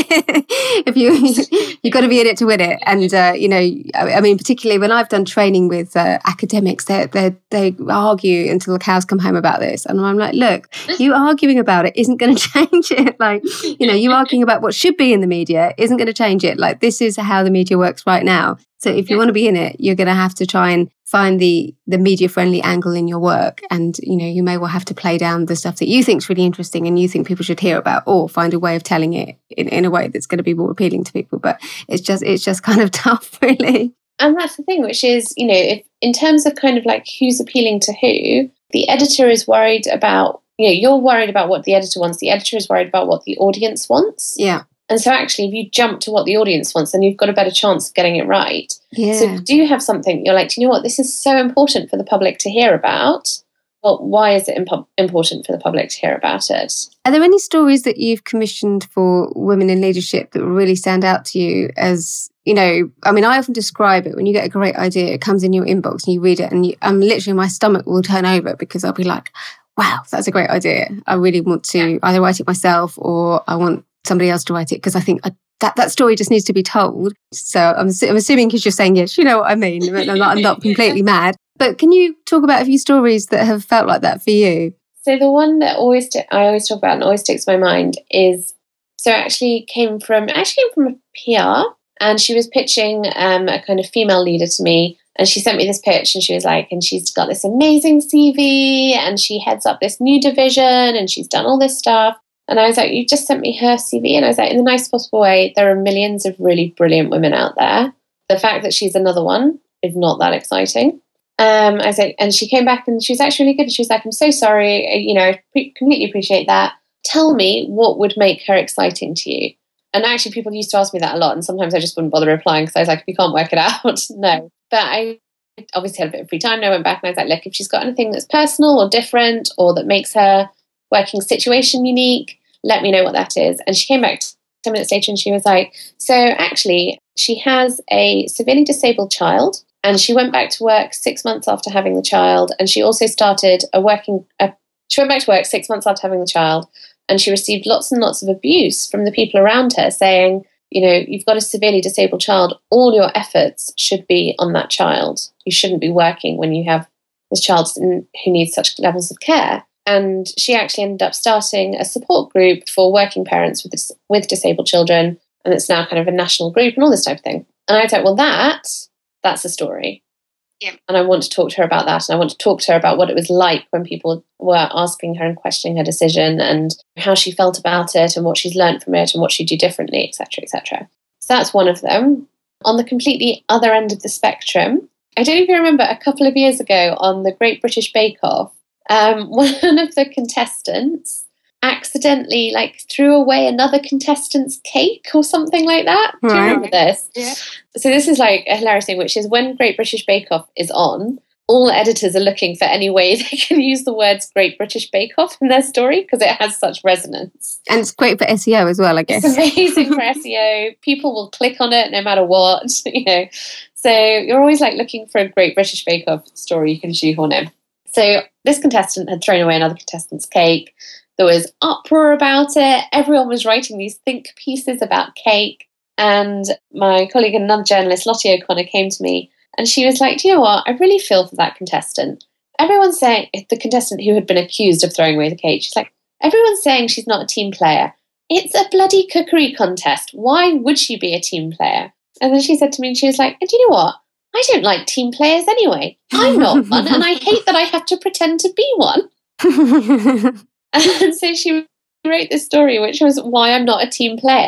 if you, you've got to be in it to win it. And, uh, you know, I mean, particularly when I've done training with uh, academics, they they they argue until the cows come home about this. And I'm like, look, you arguing about it isn't going to change it. Like, you know, you arguing about what should be in the media isn't going to change it. Like, this is how the media works right now. So if you want to be in it, you're going to have to try and find the the media-friendly angle in your work. And, you know, you may well have to play down the stuff that you think is really interesting and you think people should hear about, or find a way of telling it in, in a way that's going to be more appealing to people. But it's just it's just kind of tough, really. And that's the thing, which is, you know, if, in terms of kind of like who's appealing to who, the editor is worried about, you know, you're worried about what the editor wants. The editor is worried about what the audience wants. Yeah. And so actually, if you jump to what the audience wants, then you've got a better chance of getting it right. Yeah. So do you have something, you're like, do you know what, this is so important for the public to hear about. Well, why is it imp- important for the public to hear about it? Are there any stories that you've commissioned for women in leadership that really stand out to you as, you know, I mean, I often describe it when you get a great idea, it comes in your inbox and you read it and you, I'm literally, my stomach will turn over because I'll be like, wow, that's a great idea. I really want to either write it myself or I want somebody else to write it because I think I, that that story just needs to be told. So I'm, I'm assuming because you're saying yes, you know what I mean. I'm not, I'm not completely mad. But can you talk about a few stories that have felt like that for you? So the one that always st- I always talk about and always sticks in my mind is, so actually came from actually came from a P R, and she was pitching um, a kind of female leader to me. And she sent me this pitch and she was like, and she's got this amazing C V and she heads up this new division and she's done all this stuff. And I was like, you just sent me her C V. And I was like, in the nicest possible way, there are millions of really brilliant women out there. The fact that she's another one is not that exciting. Um, I was like, and she came back and she was actually really good. She was like, I'm so sorry. You know, I pre- completely appreciate that. Tell me what would make her exciting to you. And actually, people used to ask me that a lot. And sometimes I just wouldn't bother replying because I was like, if you can't work it out, no. But I obviously had a bit of free time. And I went back and I was like, look, if she's got anything that's personal or different or that makes her working situation unique, let me know what that is. And she came back ten minutes later and she was like, so actually she has a severely disabled child and she went back to work six months after having the child. And she also started a working, a, she went back to work six months after having the child and she received lots and lots of abuse from the people around her saying, you know, you've got a severely disabled child. All your efforts should be on that child. You shouldn't be working when you have this child who needs such levels of care. And she actually ended up starting a support group for working parents with dis- with disabled children. And it's now kind of a national group and all this type of thing. And I was like, well, that, that's a story. Yeah. And I want to talk to her about that. And I want to talk to her about what it was like when people were asking her and questioning her decision and how she felt about it and what she's learned from it and what she'd do differently, et cetera, et cetera. So that's one of them. On the completely other end of the spectrum, I don't even remember a couple of years ago on the Great British Bake Off, Um, one of the contestants accidentally like threw away another contestant's cake or something like that. Do you Right. remember this? Yeah. So this is like a hilarious thing, which is when Great British Bake Off is on, all editors are looking for any way they can use the words Great British Bake Off in their story because it has such resonance. And it's great for S E O as well, I guess. It's amazing for S E O. People will click on it no matter what, you know. So you're always like looking for a Great British Bake Off story you can shoehorn in. So this contestant had thrown away another contestant's cake. There was uproar about it. Everyone was writing these think pieces about cake. And my colleague and another journalist, Lottie O'Connor, came to me and she was like, do you know what? I really feel for that contestant. Everyone's saying, the contestant who had been accused of throwing away the cake, she's like, everyone's saying she's not a team player. It's a bloody cookery contest. Why would she be a team player? And then she said to me, and she was like, and do you know what? I don't like team players anyway. I'm not one, and I hate that I have to pretend to be one. And so she wrote this story, which was why I'm not a team player.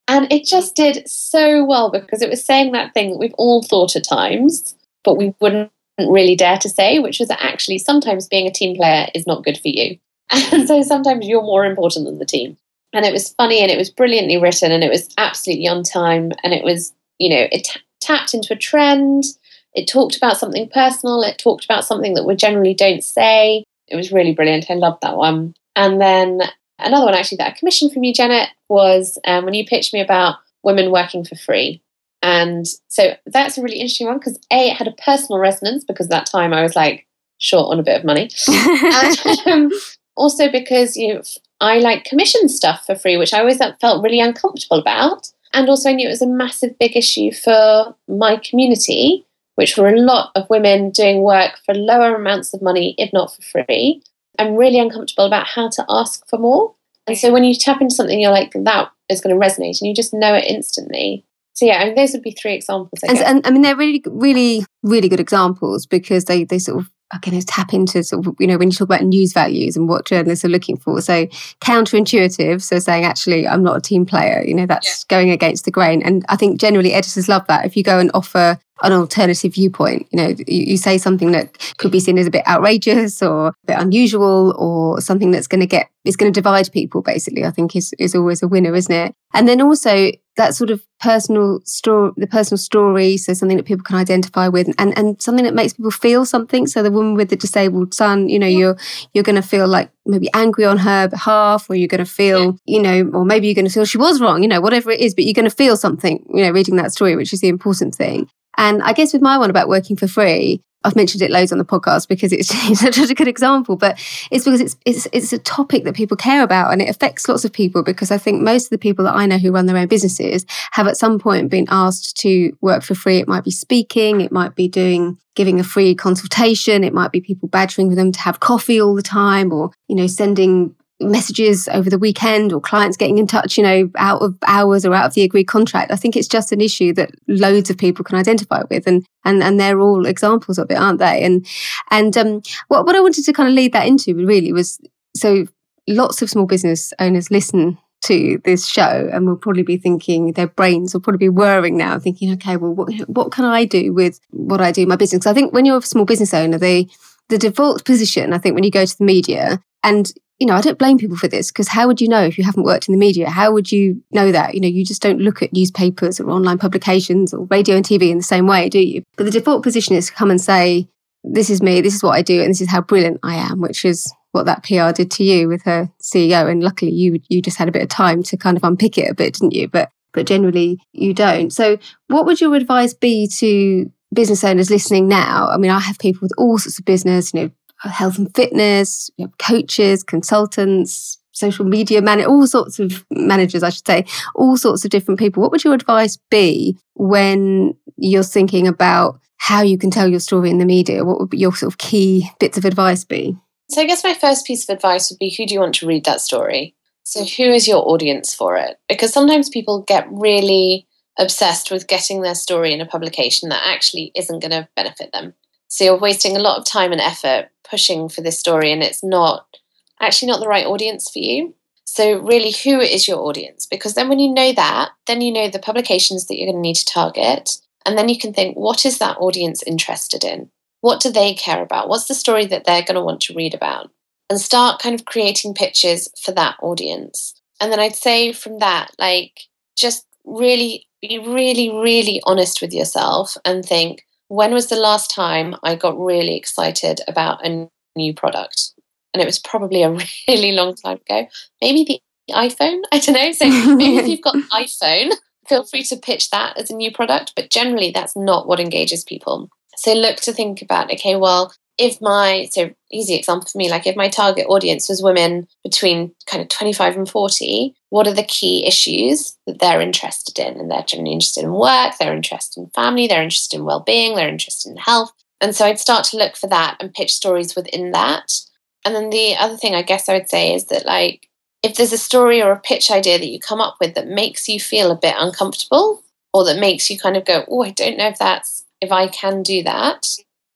And it just did so well because it was saying that thing that we've all thought at times, but we wouldn't really dare to say, which was that actually sometimes being a team player is not good for you. And so sometimes you're more important than the team. And it was funny and it was brilliantly written and it was absolutely on time. And it was, you know, it t- tapped into a trend. It talked about something personal. It talked about something that we generally don't say. It was really brilliant. I loved that one. And then another one actually that I commissioned from you, Janet, was um, when you pitched me about women working for free. And so that's a really interesting one because A, it had a personal resonance because at that time I was like short on a bit of money. and um, also because, you know, I like commission stuff for free, which I always felt really uncomfortable about. And also I knew it was a massive big issue for my community, which were a lot of women doing work for lower amounts of money, if not for free. I'm really uncomfortable about how to ask for more. And so when you tap into something, you're like, that is going to resonate and you just know it instantly. So yeah, I mean, those would be three examples. I and, guess. and I mean, they're really, really, really good examples because they, they sort of, again, tap into sort of, you know, when you talk about news values and what journalists are looking for. So counterintuitive, so saying actually I'm not a team player, you know, that's yeah. going against the grain. And I think generally editors love that. If you go and offer an alternative viewpoint, you know, you, you say something that could be seen as a bit outrageous or a bit unusual or something that's going to get, is going to divide people basically, I think is, is always a winner, isn't it? And then also that sort of personal story, the personal story, so something that people can identify with and, and something that makes people feel something. So the woman with the disabled son, you know, yeah. you're you're going to feel like maybe angry on her behalf, or you're going to feel, you know, or maybe you're going to feel she was wrong, you know, whatever it is, but you're going to feel something, you know, reading that story, which is the important thing. And I guess with my one about working for free, I've mentioned it loads on the podcast because it's, it's such a good example, but it's because it's, it's it's a topic that people care about and it affects lots of people because I think most of the people that I know who run their own businesses have at some point been asked to work for free. It might be speaking, it might be doing giving a free consultation, it might be people badgering them to have coffee all the time or, you know, sending messages over the weekend or clients getting in touch, you know, out of hours or out of the agreed contract. I think it's just an issue that loads of people can identify with and and and they're all examples of it, aren't they? And and um what, what I wanted to kind of lead that into really was, so lots of small business owners listen to this show and will probably be thinking, their brains will probably be whirring now, thinking, okay, well, what, what can I do with what I do in my business? Because I think when you're a small business owner, the the default position, I think when you go to the media, and you know, I don't blame people for this because how would you know if you haven't worked in the media? How would you know that? You know, you just don't look at newspapers or online publications or radio and T V in the same way, do you? But the default position is to come and say, this is me, this is what I do, and this is how brilliant I am, which is what that P R did to you with her C E O. And luckily you you just had a bit of time to kind of unpick it a bit, didn't you? But but generally you don't. So what would your advice be to business owners listening now? I mean, I have people with all sorts of business, you know, health and fitness, you know, coaches, consultants, social media man, all sorts of managers, I should say, all sorts of different people. What would your advice be when you're thinking about how you can tell your story in the media? What would be your sort of key bits of advice be? So I guess my first piece of advice would be, who do you want to read that story? So who is your audience for it? Because sometimes people get really obsessed with getting their story in a publication that actually isn't going to benefit them. So you're wasting a lot of time and effort pushing for this story and it's not actually not the right audience for you. So really, who is your audience? Because then when you know that, then you know the publications that you're going to need to target. And then you can think, what is that audience interested in? What do they care about? What's the story that they're going to want to read about? And start kind of creating pitches for that audience. And then I'd say from that, like, just really be really, really honest with yourself and think, when was the last time I got really excited about a new product? And it was probably a really long time ago. Maybe the iPhone? I don't know. So maybe if you've got an iPhone, feel free to pitch that as a new product. But generally, that's not what engages people. So look to think about, okay, well, if my, so easy example for me, like if my target audience was women between kind of twenty-five and forty, what are the key issues that they're interested in? And they're generally interested in work, they're interested in family, they're interested in well-being, they're interested in health. And so I'd start to look for that and pitch stories within that. And then the other thing I guess I would say is that, like, if there's a story or a pitch idea that you come up with that makes you feel a bit uncomfortable or that makes you kind of go, oh, I don't know if that's, if I can do that,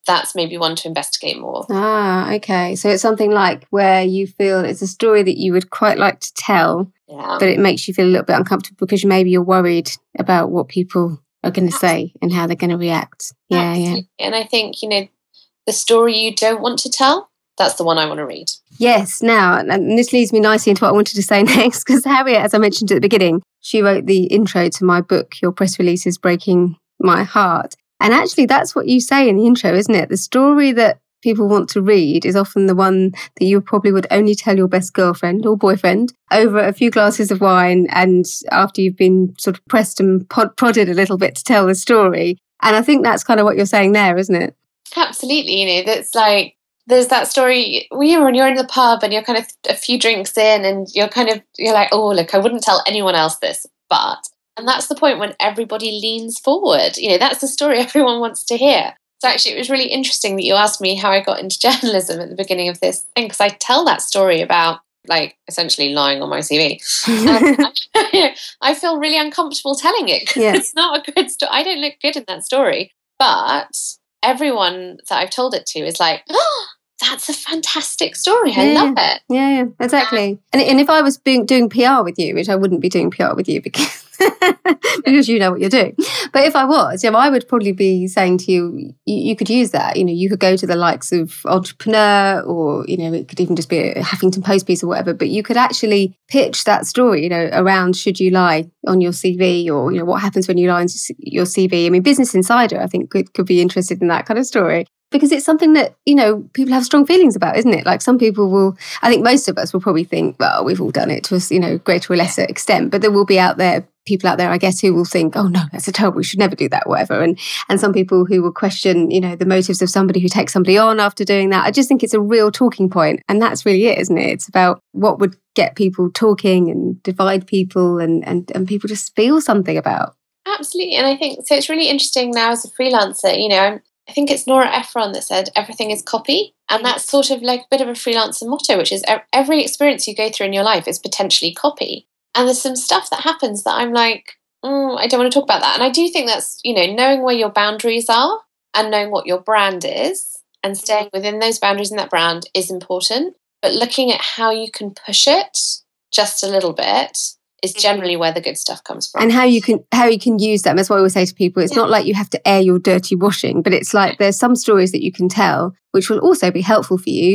that's maybe one to investigate more. Ah, okay. So it's something like where you feel it's a story that you would quite like to tell, yeah. but it makes you feel a little bit uncomfortable because maybe you're worried about what people are going to say and how they're going to react. Yeah, Absolutely. yeah. And I think, you know, the story you don't want to tell, that's the one I want to read. Yes. Now, and this leads me nicely into what I wanted to say next, because Harriet, as I mentioned at the beginning, she wrote the intro to my book, Your Press Release is Breaking My Heart. And actually, that's what you say in the intro, isn't it? The story that people want to read is often the one that you probably would only tell your best girlfriend or boyfriend over a few glasses of wine and after you've been sort of pressed and pod- prodded a little bit to tell the story. And I think that's kind of what you're saying there, isn't it? Absolutely. You know, that's like, there's that story where you're, when you're in the pub and you're kind of a few drinks in and you're kind of, you're like, oh, look, I wouldn't tell anyone else this, but... And that's the point when everybody leans forward. You know, that's the story everyone wants to hear. So actually, it was really interesting that you asked me how I got into journalism at the beginning of this thing, because I tell that story about, like, essentially lying on my C V. And I, I feel really uncomfortable telling it because yeah. it's not a good story. I don't look good in that story. But everyone that I've told it to is like, oh, that's a fantastic story. I yeah, love it. Yeah, yeah, exactly. And and if I was being, doing P R with you, which I wouldn't be doing P R with you because because you know what you're doing. But if I was, you know, I would probably be saying to you, you, you could use that. You know, you could go to the likes of Entrepreneur, or, you know, it could even just be a Huffington Post piece or whatever, but you could actually pitch that story, you know, around should you lie on your C V, or, you know, what happens when you lie on your C V. I mean, Business Insider, I think, could, could be interested in that kind of story. Because it's something that, you know, people have strong feelings about, isn't it? Like some people will, I think most of us will probably think, well, we've all done it to a, you know, greater or lesser extent. But there will be out there, people out there, I guess, who will think, oh no, that's a terrible, we should never do that, whatever. And and some people who will question, you know, the motives of somebody who takes somebody on after doing that. I just think it's a real talking point. And that's really it, isn't it? It's about what would get people talking and divide people and, and, and people just feel something about. Absolutely. And I think, so it's really interesting now as a freelancer, you know, I'm, I think it's Nora Ephron that said everything is copy. And that's sort of like a bit of a freelancer motto, which is every experience you go through in your life is potentially copy. And there's some stuff that happens that I'm like, mm, I don't want to talk about that. And I do think that's, you know, knowing where your boundaries are and knowing what your brand is and staying within those boundaries and that brand is important. But looking at how you can push it just a little bit is generally where the good stuff comes from. And how you can how you can use them. That's what I always say to people. It's yeah. not like you have to air your dirty washing, but it's like there's some stories that you can tell which will also be helpful for you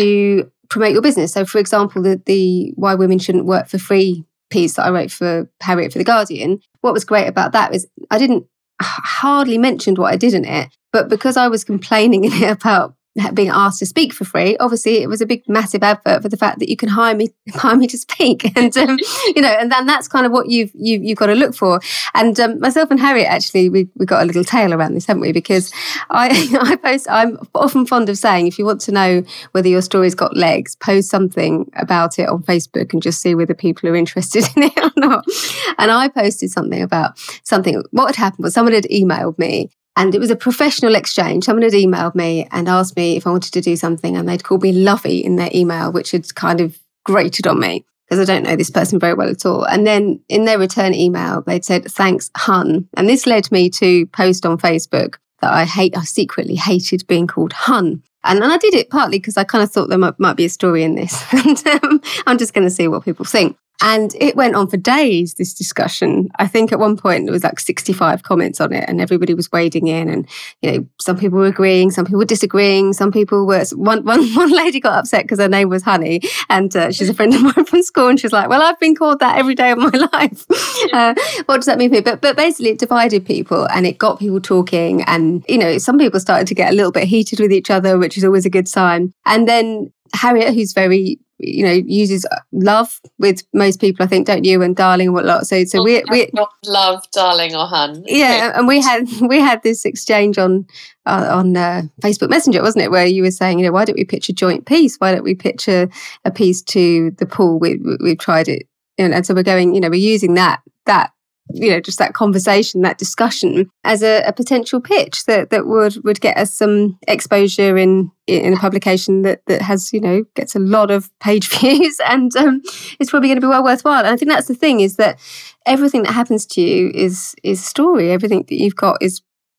to promote your business. So, for example, the, the Why Women Shouldn't Work for Free piece that I wrote for Harriet for The Guardian, what was great about that was I didn't hardly mentioned what I did in it, but because I was complaining in it about being asked to speak for free, obviously it was a big massive advert for the fact that you can hire me hire me to speak, and um, you know, and then that's kind of what you've you, you've got to look for. And um, myself and Harriet, actually, we we got a little tale around this, haven't we? Because I I post I'm often fond of saying, if you want to know whether your story's got legs, post something about it on Facebook and just see whether people are interested in it or not. And I posted something about something. What had happened was someone had emailed me. And it was a professional exchange. Someone had emailed me and asked me if I wanted to do something, and they'd called me Lovey in their email, which had kind of grated on me because I don't know this person very well at all. And then in their return email, they'd said, thanks, hun. And this led me to post on Facebook that I hate, I secretly hated being called hun. And, and I did it partly because I kind of thought there might, might be a story in this. And um, I'm just going to see what people think. And it went on for days, this discussion. I think at one point there was like sixty-five comments on it and everybody was wading in, and, you know, some people were agreeing, some people were disagreeing, some people were, one one, one lady got upset because her name was Honey, and uh, she's a friend of mine from school, and she's like, well, I've been called that every day of my life. Uh, what does that mean for me? But, but basically it divided people and it got people talking, and, you know, some people started to get a little bit heated with each other, which is always a good sign. And then Harriet, who's very, you know, uses love with most people, I think, don't you? And darling and whatnot. So, so we we love, darling or hun. Yeah, and we had we had this exchange on uh, on uh, Facebook Messenger, wasn't it? Where you were saying, you know, why don't we pitch a joint piece? Why don't we pitch a, a piece to the pool? We we we've tried it, and, and so we're going. You know, we're using that that. you know, just that conversation, that discussion as a, a potential pitch that, that would, would get us some exposure in in a publication that, that has, you know, gets a lot of page views, and um, it's probably going to be well worthwhile. And I think that's the thing, is that everything that happens to you is is story. Everything that you've got is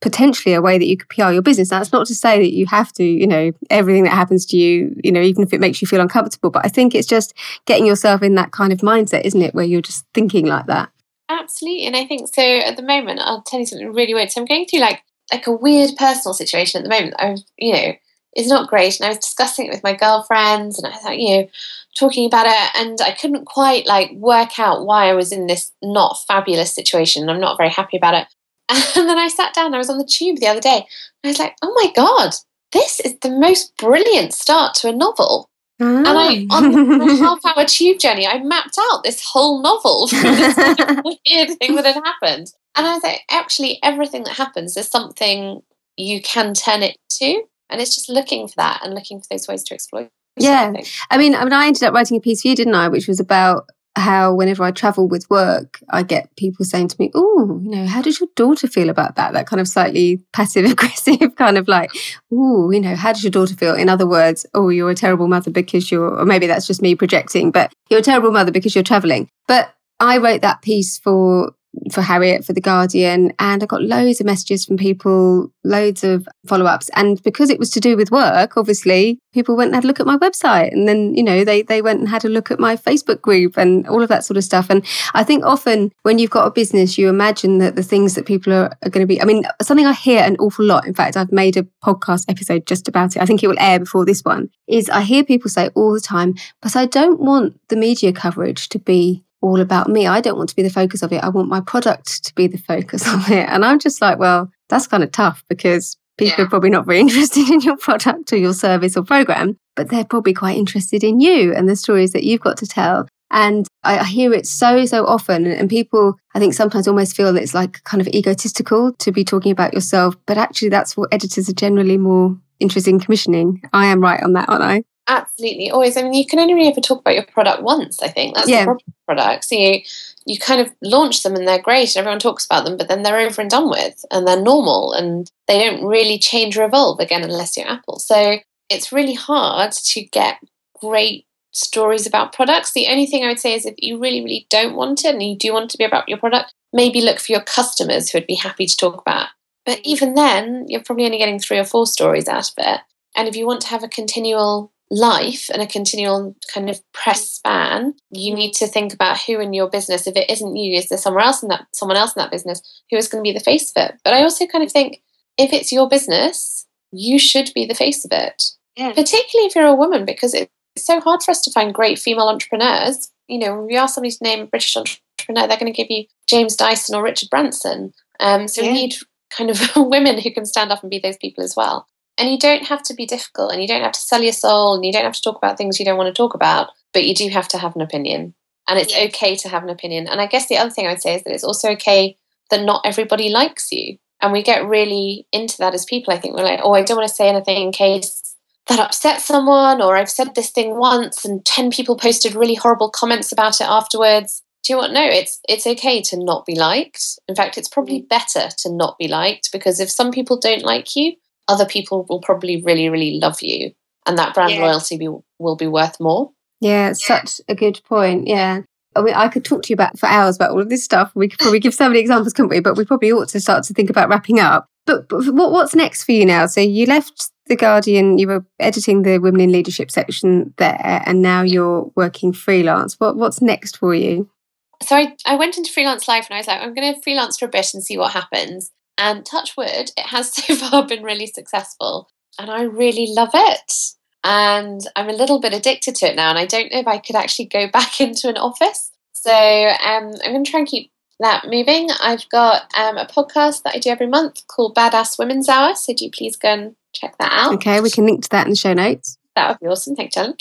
potentially a way that you could P R your business. That's not to say that you have to, you know, everything that happens to you, you know, even if it makes you feel uncomfortable. But I think it's just getting yourself in that kind of mindset, isn't it, where you're just thinking like that. Absolutely. And I think so at the moment, I'll tell you something really weird. So I'm going through like like a weird personal situation at the moment. I'm, you know, it's not great. And I was discussing it with my girlfriends and I was like, you know, talking about it. And I couldn't quite like work out why I was in this not fabulous situation. I'm not very happy about it. And then I sat down, I was on the tube the other day. And I was like, oh my God, this is the most brilliant start to a novel. Oh. And I, on the half hour tube journey, I mapped out this whole novel from this like weird thing that had happened. And I was like, actually, everything that happens is something you can turn it to. And it's just looking for that and looking for those ways to exploit. Yeah. I mean, I mean, I ended up writing a piece for you, didn't I? Which was about how whenever I travel with work, I get people saying to me, oh, you know, how does your daughter feel about that? That kind of slightly passive aggressive kind of like, oh, you know, how does your daughter feel? In other words, oh, you're a terrible mother because you're, or maybe that's just me projecting, but you're a terrible mother because you're traveling. But I wrote that piece for for Harriet, for The Guardian, and I got loads of messages from people, loads of follow-ups. And because it was to do with work, obviously, people went and had a look at my website. And then, you know, they they went and had a look at my Facebook group and all of that sort of stuff. And I think often when you've got a business, you imagine that the things that people are, are going to be, I mean, something I hear an awful lot, in fact, I've made a podcast episode just about it. I think it will air before this one, is I hear people say all the time, but I don't want the media coverage to be all about me. I don't want to be the focus of it. I want my product to be the focus of it. And I'm just like, well, that's kind of tough because people yeah. are probably not very interested in your product or your service or program, but they're probably quite interested in you and the stories that you've got to tell. And I, I hear it so, so often. And, and people, I think, sometimes almost feel that it's like kind of egotistical to be talking about yourself. But actually, that's what editors are generally more interested in commissioning. I am right on that, aren't I? Absolutely, always. I mean, you can only really ever talk about your product once, I think. That's yeah. the problem with products. So you, you kind of launch them and they're great and everyone talks about them, but then they're over and done with and they're normal and they don't really change or evolve again unless you're Apple. So it's really hard to get great stories about products. The only thing I would say is if you really, really don't want it and you do want it to be about your product, maybe look for your customers who would be happy to talk about it. But even then, you're probably only getting three or four stories out of it. And if you want to have a continual life and a continual kind of press span, you need to think about who in your business, if it isn't you, is there somewhere else in that someone else in that business who is going to be the face of it? But I also kind of think if it's your business, you should be the face of it. Yeah. Particularly if you're a woman, because it's so hard for us to find great female entrepreneurs. You know, when we ask somebody to name a British entrepreneur, they're going to give you James Dyson or Richard Branson. Um, so yeah. we need kind of women who can stand up and be those people as well. And you don't have to be difficult and you don't have to sell your soul and you don't have to talk about things you don't want to talk about, but you do have to have an opinion. And it's yeah. okay to have an opinion. And I guess the other thing I would say is that it's also okay that not everybody likes you. And we get really into that as people. I think we're like, oh, I don't want to say anything in case that upsets someone, or I've said this thing once and ten people posted really horrible comments about it afterwards. Do you know what? No, it's it's okay to not be liked. In fact, it's probably better to not be liked, because if some people don't like you, other people will probably really, really love you. And that brand yeah. loyalty be, will be worth more. Yeah, it's yeah. such a good point. Yeah. I mean, I could talk to you about for hours about all of this stuff. We could probably give so many examples, couldn't we? But we probably ought to start to think about wrapping up. But, but what, what's next for you now? So you left The Guardian, you were editing the Women in Leadership section there, and now you're working freelance. What What's next for you? So I, I went into freelance life and I was like, I'm going to freelance for a bit and see what happens. And touch wood, it has so far been really successful. And I really love it. And I'm a little bit addicted to it now. And I don't know if I could actually go back into an office. So um, I'm going to try and keep that moving. I've got um, a podcast that I do every month called Badass Women's Hour. So do please go and check that out. Okay, we can link to that in the show notes. That would be awesome. Thanks, Jen.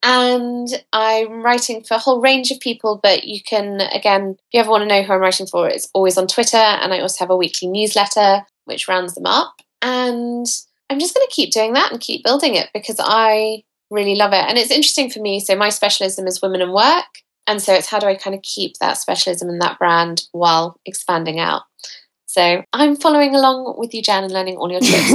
And I'm writing for a whole range of people, but you can, again, if you ever want to know who I'm writing for, it's always on Twitter. And I also have a weekly newsletter, which rounds them up. And I'm just going to keep doing that and keep building it because I really love it. And it's interesting for me. So my specialism is women and work. And so it's how do I kind of keep that specialism and that brand while expanding out? So I'm following along with you, Jan, and learning all your tips.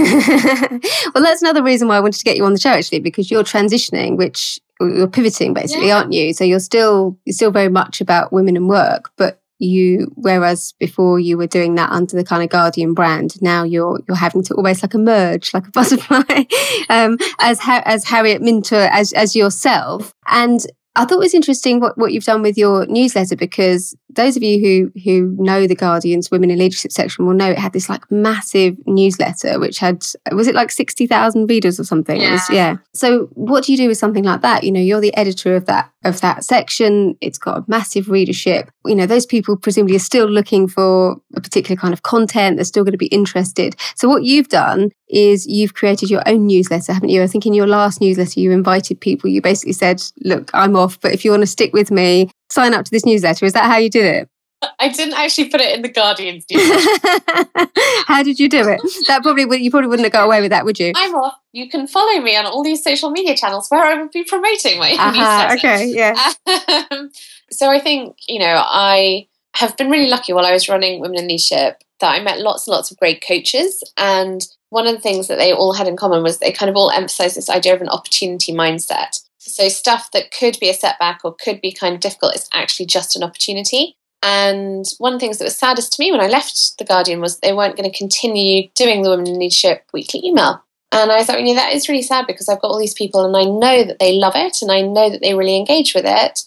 Well, that's another reason why I wanted to get you on the show, actually, because you're transitioning, which you're pivoting, basically, yeah. aren't you? So you're still you're still very much about women and work, but you, whereas before you were doing that under the kind of Guardian brand, now you're you're having to almost like emerge like a butterfly um, as ha- as Harriet Minter, as as yourself. And I thought it was interesting what, what you've done with your newsletter, because those of you who who know the Guardian's Women in Leadership section will know it had this like massive newsletter which had, was it like sixty thousand readers or something? Yeah. It was, yeah. So what do you do with something like that? You know, you're the editor of that of that section. It's got a massive readership. You know, those people presumably are still looking for a particular kind of content. They're still going to be interested. So what you've done is you've created your own newsletter, haven't you? I think in your last newsletter, you invited people. You basically said, look, I'm off, but if you want to stick with me, sign up to this newsletter. Is that how you did it? I didn't actually put it in the Guardian's newsletter. How did you do it? That probably would, you probably wouldn't have got away with that, would you? I'm off. You can follow me on all these social media channels where I will be promoting my uh-huh, newsletter. Okay, yeah. Um, so I think, you know, I have been really lucky while I was running Women in Leadership that I met lots and lots of great coaches. And one of the things that they all had in common was they kind of all emphasized this idea of an opportunity mindset. So stuff that could be a setback or could be kind of difficult is actually just an opportunity. And one of the things that was saddest to me when I left The Guardian was they weren't going to continue doing the Women in Leadership weekly email. And I thought, you know, that is really sad because I've got all these people and I know that they love it and I know that they really engage with it.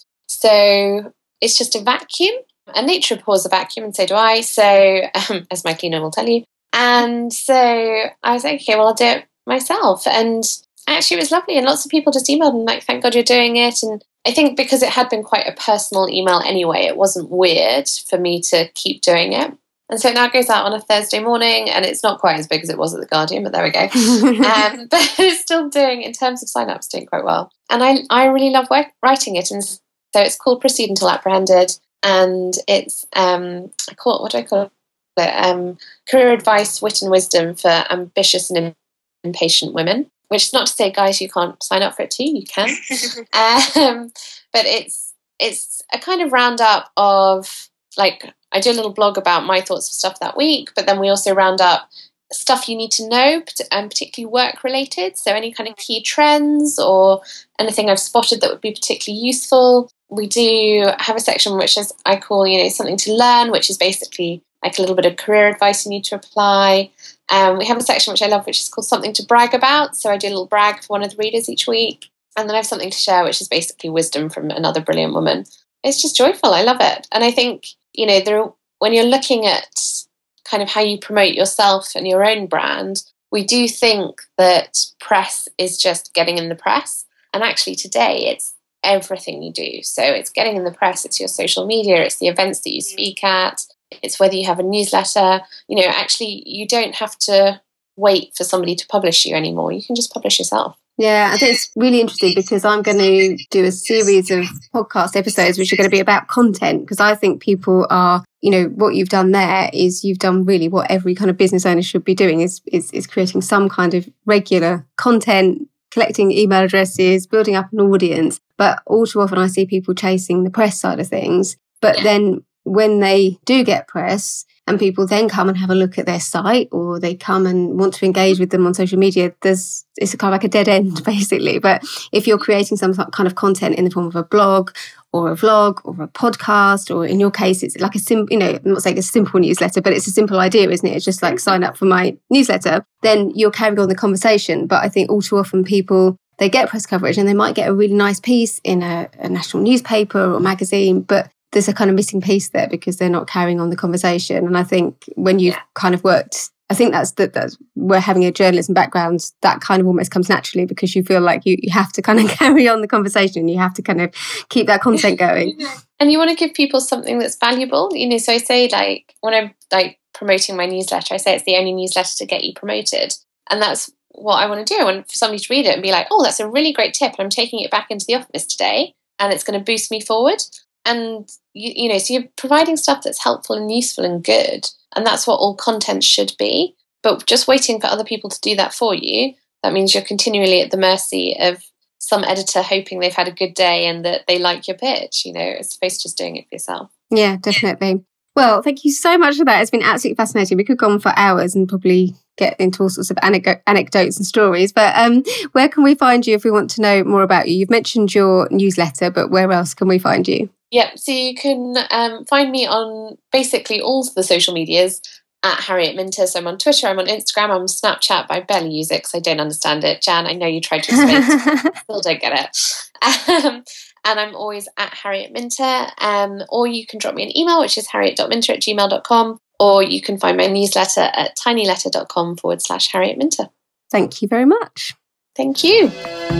So it's just a vacuum. And Nature Rapport is a vacuum, and so do I. So, um, as my cleaner will tell you. And so I was like, okay, well, I'll do it myself. And actually, it was lovely. And lots of people just emailed and like, thank God you're doing it. And I think because it had been quite a personal email anyway, it wasn't weird for me to keep doing it. And so now it goes out on a Thursday morning, and it's not quite as big as it was at The Guardian, but there we go. um, but it's still doing, in terms of sign-ups, doing quite well. And I, I really love work, writing it. And so it's called Proceed Until Apprehended. And it's, um, I call it, what do I call it? Um, career advice, wit and wisdom for ambitious and impatient women. Which is not to say, guys, you can't sign up for it too. You can. um, but it's it's a kind of roundup of, like, I do a little blog about my thoughts of stuff that week, but then we also round up stuff you need to know, and particularly work-related. So any kind of key trends or anything I've spotted that would be particularly useful. We do have a section which is, I call, you know, something to learn, which is basically like a little bit of career advice you need to apply. Um, we have a section which I love, which is called Something to Brag About. So I do a little brag for one of the readers each week. And then I have Something to Share, which is basically wisdom from another brilliant woman. It's just joyful. I love it. And I think, you know, there, when you're looking at kind of how you promote yourself and your own brand, we do think that press is just getting in the press. And actually today it's everything you do. So it's getting in the press, it's your social media, it's the events that you speak at, it's whether you have a newsletter. You know, actually, you don't have to wait for somebody to publish you anymore. You can just publish yourself. Yeah, I think it's really interesting because I'm going to do a series of podcast episodes which are going to be about content, because I think people are, you know, what you've done there is you've done really what every kind of business owner should be doing is is, is creating some kind of regular content, collecting email addresses, building up an audience. But all too often I see people chasing the press side of things. But yeah. then when they do get press and people then come and have a look at their site or they come and want to engage with them on social media, there's it's kind of like a dead end basically. But if you're creating some kind of content in the form of a blog or a vlog or a podcast, or in your case, it's like a simple, you know, I'm not saying a simple newsletter, but it's a simple idea, isn't it? It's just like sign up for my newsletter, then you're carrying on the conversation. But I think all too often people, they get press coverage and they might get a really nice piece in a, a national newspaper or magazine, but there's a kind of missing piece there because they're not carrying on the conversation. And I think when you've yeah. kind of worked, I think that's that that's where having a journalism background, that kind of almost comes naturally because you feel like you, you have to kind of carry on the conversation. You have to kind of keep that content going. And you want to give people something that's valuable. You know, so I say, like, when I'm like promoting my newsletter, I say it's the only newsletter to get you promoted. And that's what I want to do. I want for somebody to read it and be like, oh, that's a really great tip. And I'm taking it back into the office today and it's going to boost me forward. And, you, you know, so you're providing stuff that's helpful and useful and good. And that's what all content should be. But just waiting for other people to do that for you, that means you're continually at the mercy of some editor hoping they've had a good day and that they like your pitch, you know, as opposed to just doing it for yourself. Yeah, definitely. Well, thank you so much for that. It's been absolutely fascinating. We could go on for hours and probably get into all sorts of anecd- anecdotes and stories. But um, where can we find you if we want to know more about you? You've mentioned your newsletter, but where else can we find you? Yep. So you can um, find me on basically all the social medias at Harriet Minter. So I'm on Twitter, I'm on Instagram, I'm on Snapchat, but I barely use it because I don't understand it. Jan, I know you tried to explain it, but still don't get it. Um, and I'm always at Harriet Minter. Um, or you can drop me an email, which is harriet dot minter at gmail dot com. Or you can find my newsletter at tinyletter.com forward slash Harriet Minter. Thank you very much. Thank you.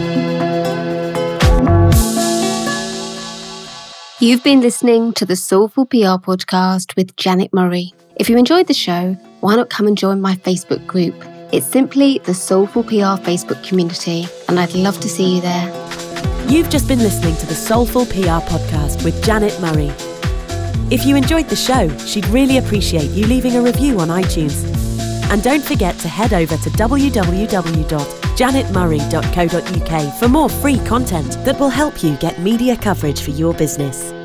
You've been listening to the Soulful P R podcast with Janet Murray. If you enjoyed the show, why not come and join my Facebook group? It's simply the Soulful P R Facebook community, and I'd love to see you there. You've just been listening to the Soulful P R podcast with Janet Murray. If you enjoyed the show, she'd really appreciate you leaving a review on iTunes. And don't forget to head over to w w w dot janet murray dot co dot u k for more free content that will help you get media coverage for your business.